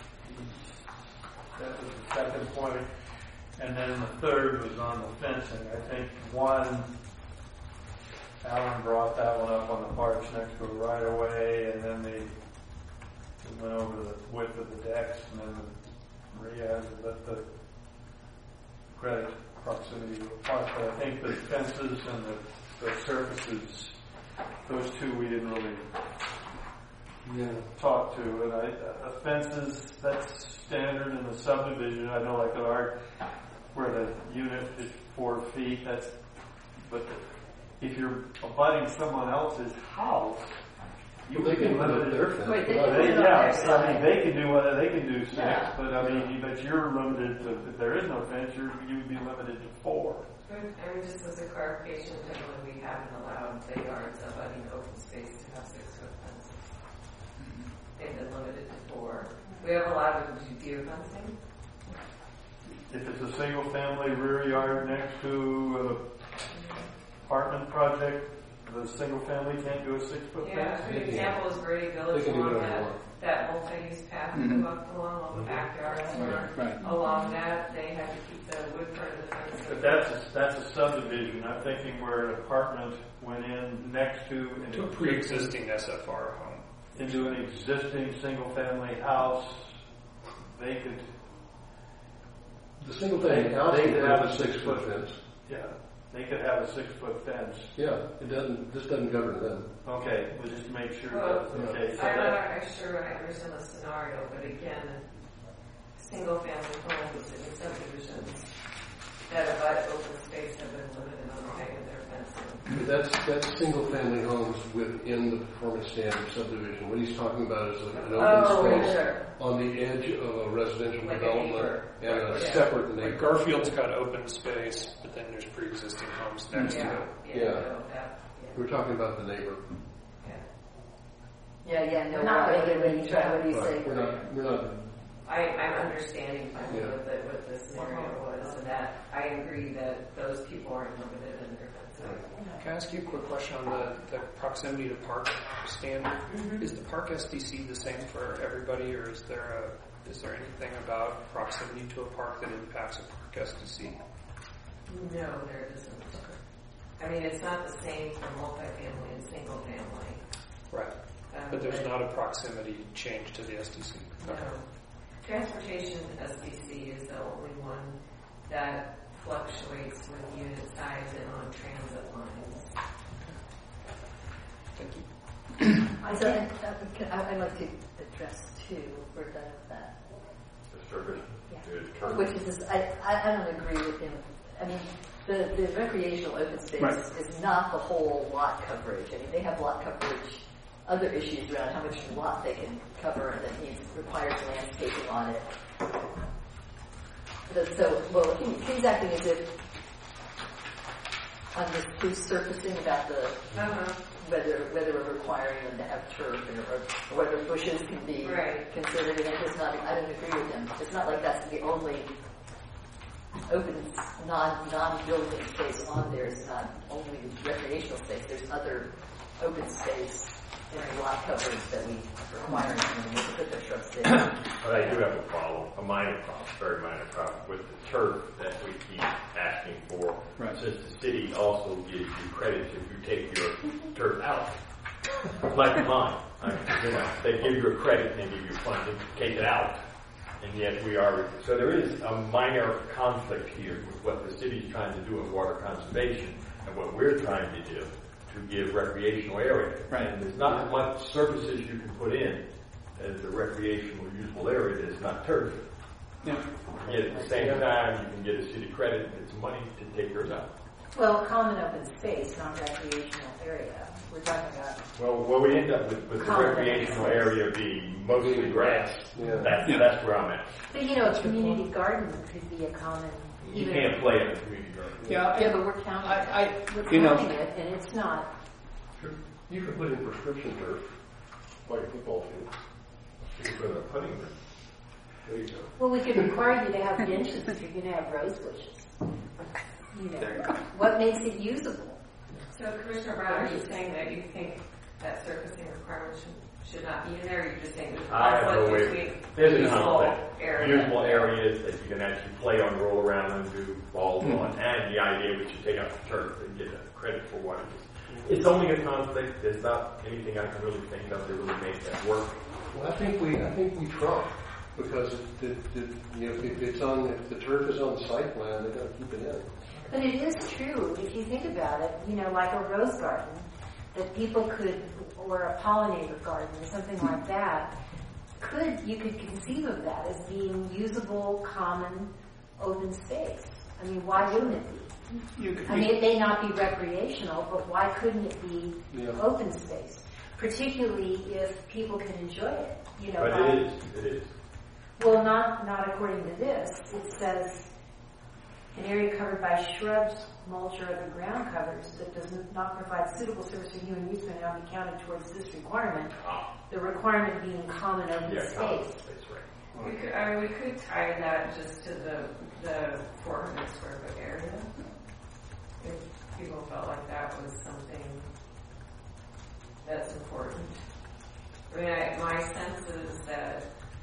Speaker 7: that was the second point. And then the third was on the fencing. I think Alan brought that one up on the parks next to a right of way, and then they went over the width of the decks, and then Maria let the credit proximity to the park. But I think the fences and the surfaces, those two we didn't really talk to. And the fences, that's standard in the subdivision. I know, like at our, where the unit is 4 feet, but if you're abutting someone else's house,
Speaker 1: they can limit their fence.
Speaker 9: Wait,
Speaker 7: they can do whatever they can do 6,
Speaker 9: Yeah.
Speaker 7: but but you're limited to, if there is no fence, you'd be limited to 4.
Speaker 6: And just as a clarification, generally we haven't allowed the yards abutting open space to have 6-foot fences. They've been limited to 4. We have allowed them to do deer fencing.
Speaker 7: If it's a single family rear yard next to an apartment project, the single family can't do a 6-foot
Speaker 6: Yeah,
Speaker 7: fence?
Speaker 6: an example is Brady Village
Speaker 1: They can do
Speaker 6: along
Speaker 1: whatever they want.
Speaker 6: that multi-use path that we walked along all the backyards were
Speaker 2: Right.
Speaker 6: along that. They had to keep the wood part of the fence.
Speaker 7: But that's a subdivision. I'm thinking where an apartment went in next to
Speaker 12: To a pre-existing SFR home.
Speaker 7: into an existing single family house, they could,
Speaker 1: The single family house
Speaker 7: They
Speaker 1: could
Speaker 7: could
Speaker 1: have
Speaker 7: have
Speaker 1: a
Speaker 7: a
Speaker 1: 6-foot fence.
Speaker 7: they could have a 6-foot fence.
Speaker 1: Yeah, this doesn't govern them.
Speaker 7: Okay, we'll just make sure.
Speaker 6: Well,
Speaker 7: Okay, so
Speaker 6: I'm
Speaker 7: that,
Speaker 6: not actually sure I understand the scenario, but again, single-family homes in subdivisions that abut open space have been limited on the height of their fencing.
Speaker 1: That's single family homes within the performance standard subdivision. What he's talking about is an open space
Speaker 6: sure.
Speaker 1: on the edge of a residential
Speaker 6: Like a
Speaker 1: development
Speaker 6: neighbor.
Speaker 1: and a
Speaker 6: Yeah.
Speaker 1: separate
Speaker 12: Like
Speaker 1: neighbor.
Speaker 12: Garfield's got open space, but then there's pre-existing homes next to it.
Speaker 1: Yeah.
Speaker 6: No, that,
Speaker 1: We're talking about the neighbor.
Speaker 9: Yeah, no,
Speaker 8: Not
Speaker 9: what
Speaker 8: really.
Speaker 9: do you say?
Speaker 1: We're not.
Speaker 6: I'm understanding finally
Speaker 1: Yeah.
Speaker 6: what the scenario was, and that I agree that those people aren't limited in their fencing.
Speaker 12: Can I ask you a quick question on the proximity to park standard?
Speaker 6: Mm-hmm.
Speaker 12: Is the park SDC the same for everybody, or is there anything about proximity to a park that impacts a park SDC?
Speaker 6: No, there isn't. I mean, it's not the same for multifamily and single family.
Speaker 12: Right. But there's not a proximity change to the SDC.
Speaker 6: No. Transportation SDC is the only one that fluctuates with unit size and on transit lines.
Speaker 12: Thank you.
Speaker 9: So I'd like to address two. We're done with that.
Speaker 11: The service
Speaker 9: Yeah. Which is, I don't agree with him. I mean, the recreational open space is not the whole lot coverage. I mean, they have lot coverage, other issues around how much lot they can cover, and then he requires landscaping on it. He's acting as if on this resurfacing about the whether we're requiring them to have turf or whether bushes can be considered. And it's not. I don't agree with him. It's not like that's the only open non-building space on there. It's not only recreational space. There's other open space and lot coverage that we require them to put their shrubs there.
Speaker 11: But I do have a problem, a minor problem, very minor problem, with the turf that we keep asking for.
Speaker 2: Right.
Speaker 11: Since the city also gives you credit if you take your turf out. Like mine. They give you a credit and they give you funding to take it out. And yet we are, so there is a minor conflict here with what the city is trying to do in water conservation and what we're trying to do to give recreational area.
Speaker 2: Right.
Speaker 11: And there's not much surfaces you can put in as a recreational usable area that's not turf.
Speaker 2: Yeah.
Speaker 11: Yet at the same time, you can get a city credit and it's money to take yours out.
Speaker 8: Well, common open space, not recreational area. We're talking about.
Speaker 11: Well, what we end up with the recreational area being mostly grass.
Speaker 1: Yeah.
Speaker 11: That's where I'm at.
Speaker 8: But a community garden could be a common.
Speaker 11: You can't play in a community garden.
Speaker 8: Yeah, but we're counting it, and it's not.
Speaker 1: Sure. You could put in prescription turf, like a football field.
Speaker 11: You can put a putting green.
Speaker 1: There you go.
Speaker 8: Well, we could require you to have benches if you're going to have rose bushes. You know, what makes it usable?
Speaker 6: So, Commissioner Brown, are you saying that you think that surfacing requirement should not be in there, or you're just saying there's
Speaker 11: I have no
Speaker 6: conflict
Speaker 11: way.
Speaker 6: between
Speaker 11: There's a
Speaker 6: usable
Speaker 11: conflict.
Speaker 6: areas?
Speaker 11: Usable areas that you can actually play on, roll around, and do balls on, and the idea that you take out the turf and get credit for what it is. It's only a conflict. There's not anything I can really think of to really make that work.
Speaker 1: Well, I think we trump because if the turf is on the site plan, they got to keep it in.
Speaker 8: But it is true, if you think about it, you know, like a rose garden, that people could, or a pollinator garden or something like that, you could conceive of that as being usable, common, open space. I mean, why wouldn't it be? I mean, it may not be recreational, but why couldn't it be open space? Particularly if people can enjoy it. You know,
Speaker 11: But it is.
Speaker 8: Well, not according to this. It says an area covered by shrubs, mulch, or other ground covers that does not provide suitable service for human use may not be counted towards this requirement. The requirement being common open space.
Speaker 11: Common space, right.
Speaker 6: We could tie that just to the 400 square foot area. If people felt like that was something that's important. I mean, my sense is that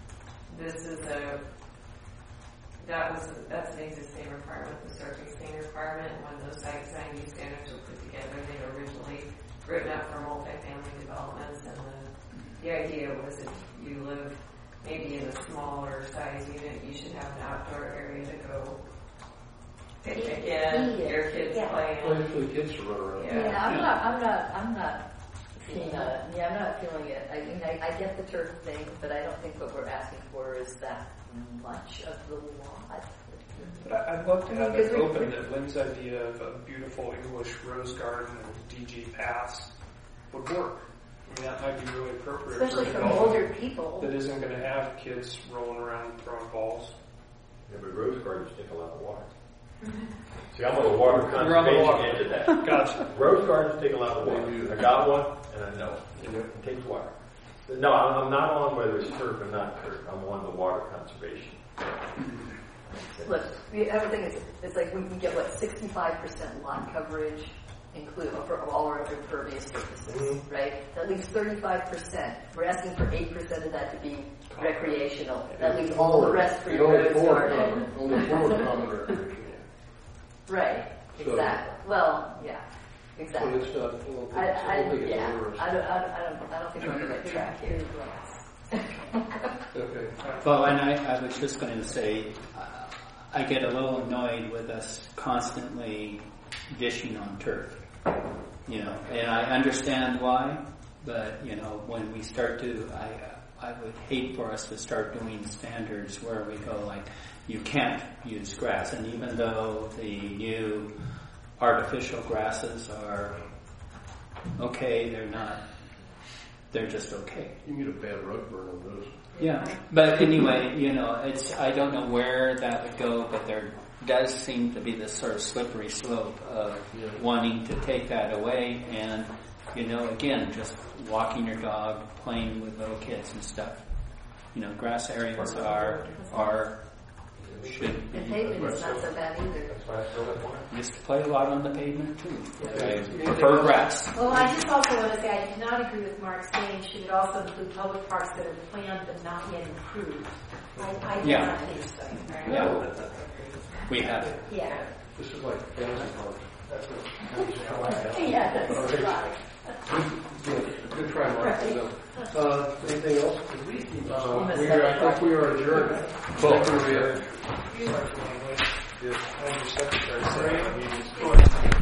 Speaker 6: that's an existing requirement, the surfacing requirement. When those site design use standards were put together, they were originally written up for multifamily developments, and the idea was if you live maybe in a smaller size unit, you should have an outdoor area to go picnic in, your kids play in.
Speaker 1: Well, for the kids to run around.
Speaker 9: I'm not feeling I'm not feeling it. I mean, I get the turf thing, but I don't think what we're asking for is that much of the lot.
Speaker 12: But I'd love to have it open that Lynn's idea of a beautiful English rose garden and DG paths would work. I mean, that might be really appropriate.
Speaker 8: Especially for older people.
Speaker 12: That isn't going to have kids rolling around throwing balls.
Speaker 11: Yeah, but rose gardens take a lot of water. See, I'm on the water conservation end of that.
Speaker 12: Gotcha.
Speaker 11: Rose gardens take a lot of water. I got one, and I know it takes water. No, I'm not on whether it's turf or not turf. I'm on the water conservation.
Speaker 9: Look, the other thing is, it's like we can get 65% lot coverage include for all our impervious surfaces, right? That leaves 35%. We're asking for 8% of that to be recreational. That leaves all the rest for your rose garden.
Speaker 1: Only 4 common recreation.
Speaker 9: Right. Exactly. Well, yeah. Exactly.
Speaker 1: Well, it's not.
Speaker 9: I don't think we're on the right track here.
Speaker 1: Okay.
Speaker 2: Well, and I was just going to say, I get a little annoyed with us constantly dishing on turf. You know, and I understand why, but you know, when we start to, I would hate for us to start doing standards where we go like, you can't use grass, and even though the new artificial grasses are okay, they're just okay.
Speaker 1: You can get a bad rug burn on those.
Speaker 2: Yeah, but anyway, you know, I don't know where that would go, but there does seem to be this sort of slippery slope of wanting to take that away, and you know, again, just walking your dog, playing with little kids and stuff. You know, grass areas should be.
Speaker 9: The pavement is not so bad either.
Speaker 2: Used to play a lot on the pavement too. I prefer grass.
Speaker 8: Well, I just also want to say I do not agree with Mark saying should it also include public parks that are planned but not yet improved. I do not think so.
Speaker 2: Yeah. We have it.
Speaker 8: Yeah.
Speaker 1: This is like fantasy park. That's what.
Speaker 8: Yeah, that's right.
Speaker 1: Good try, Mark. Anything else? I think we are adjourned.
Speaker 12: Well, Your Secretary said,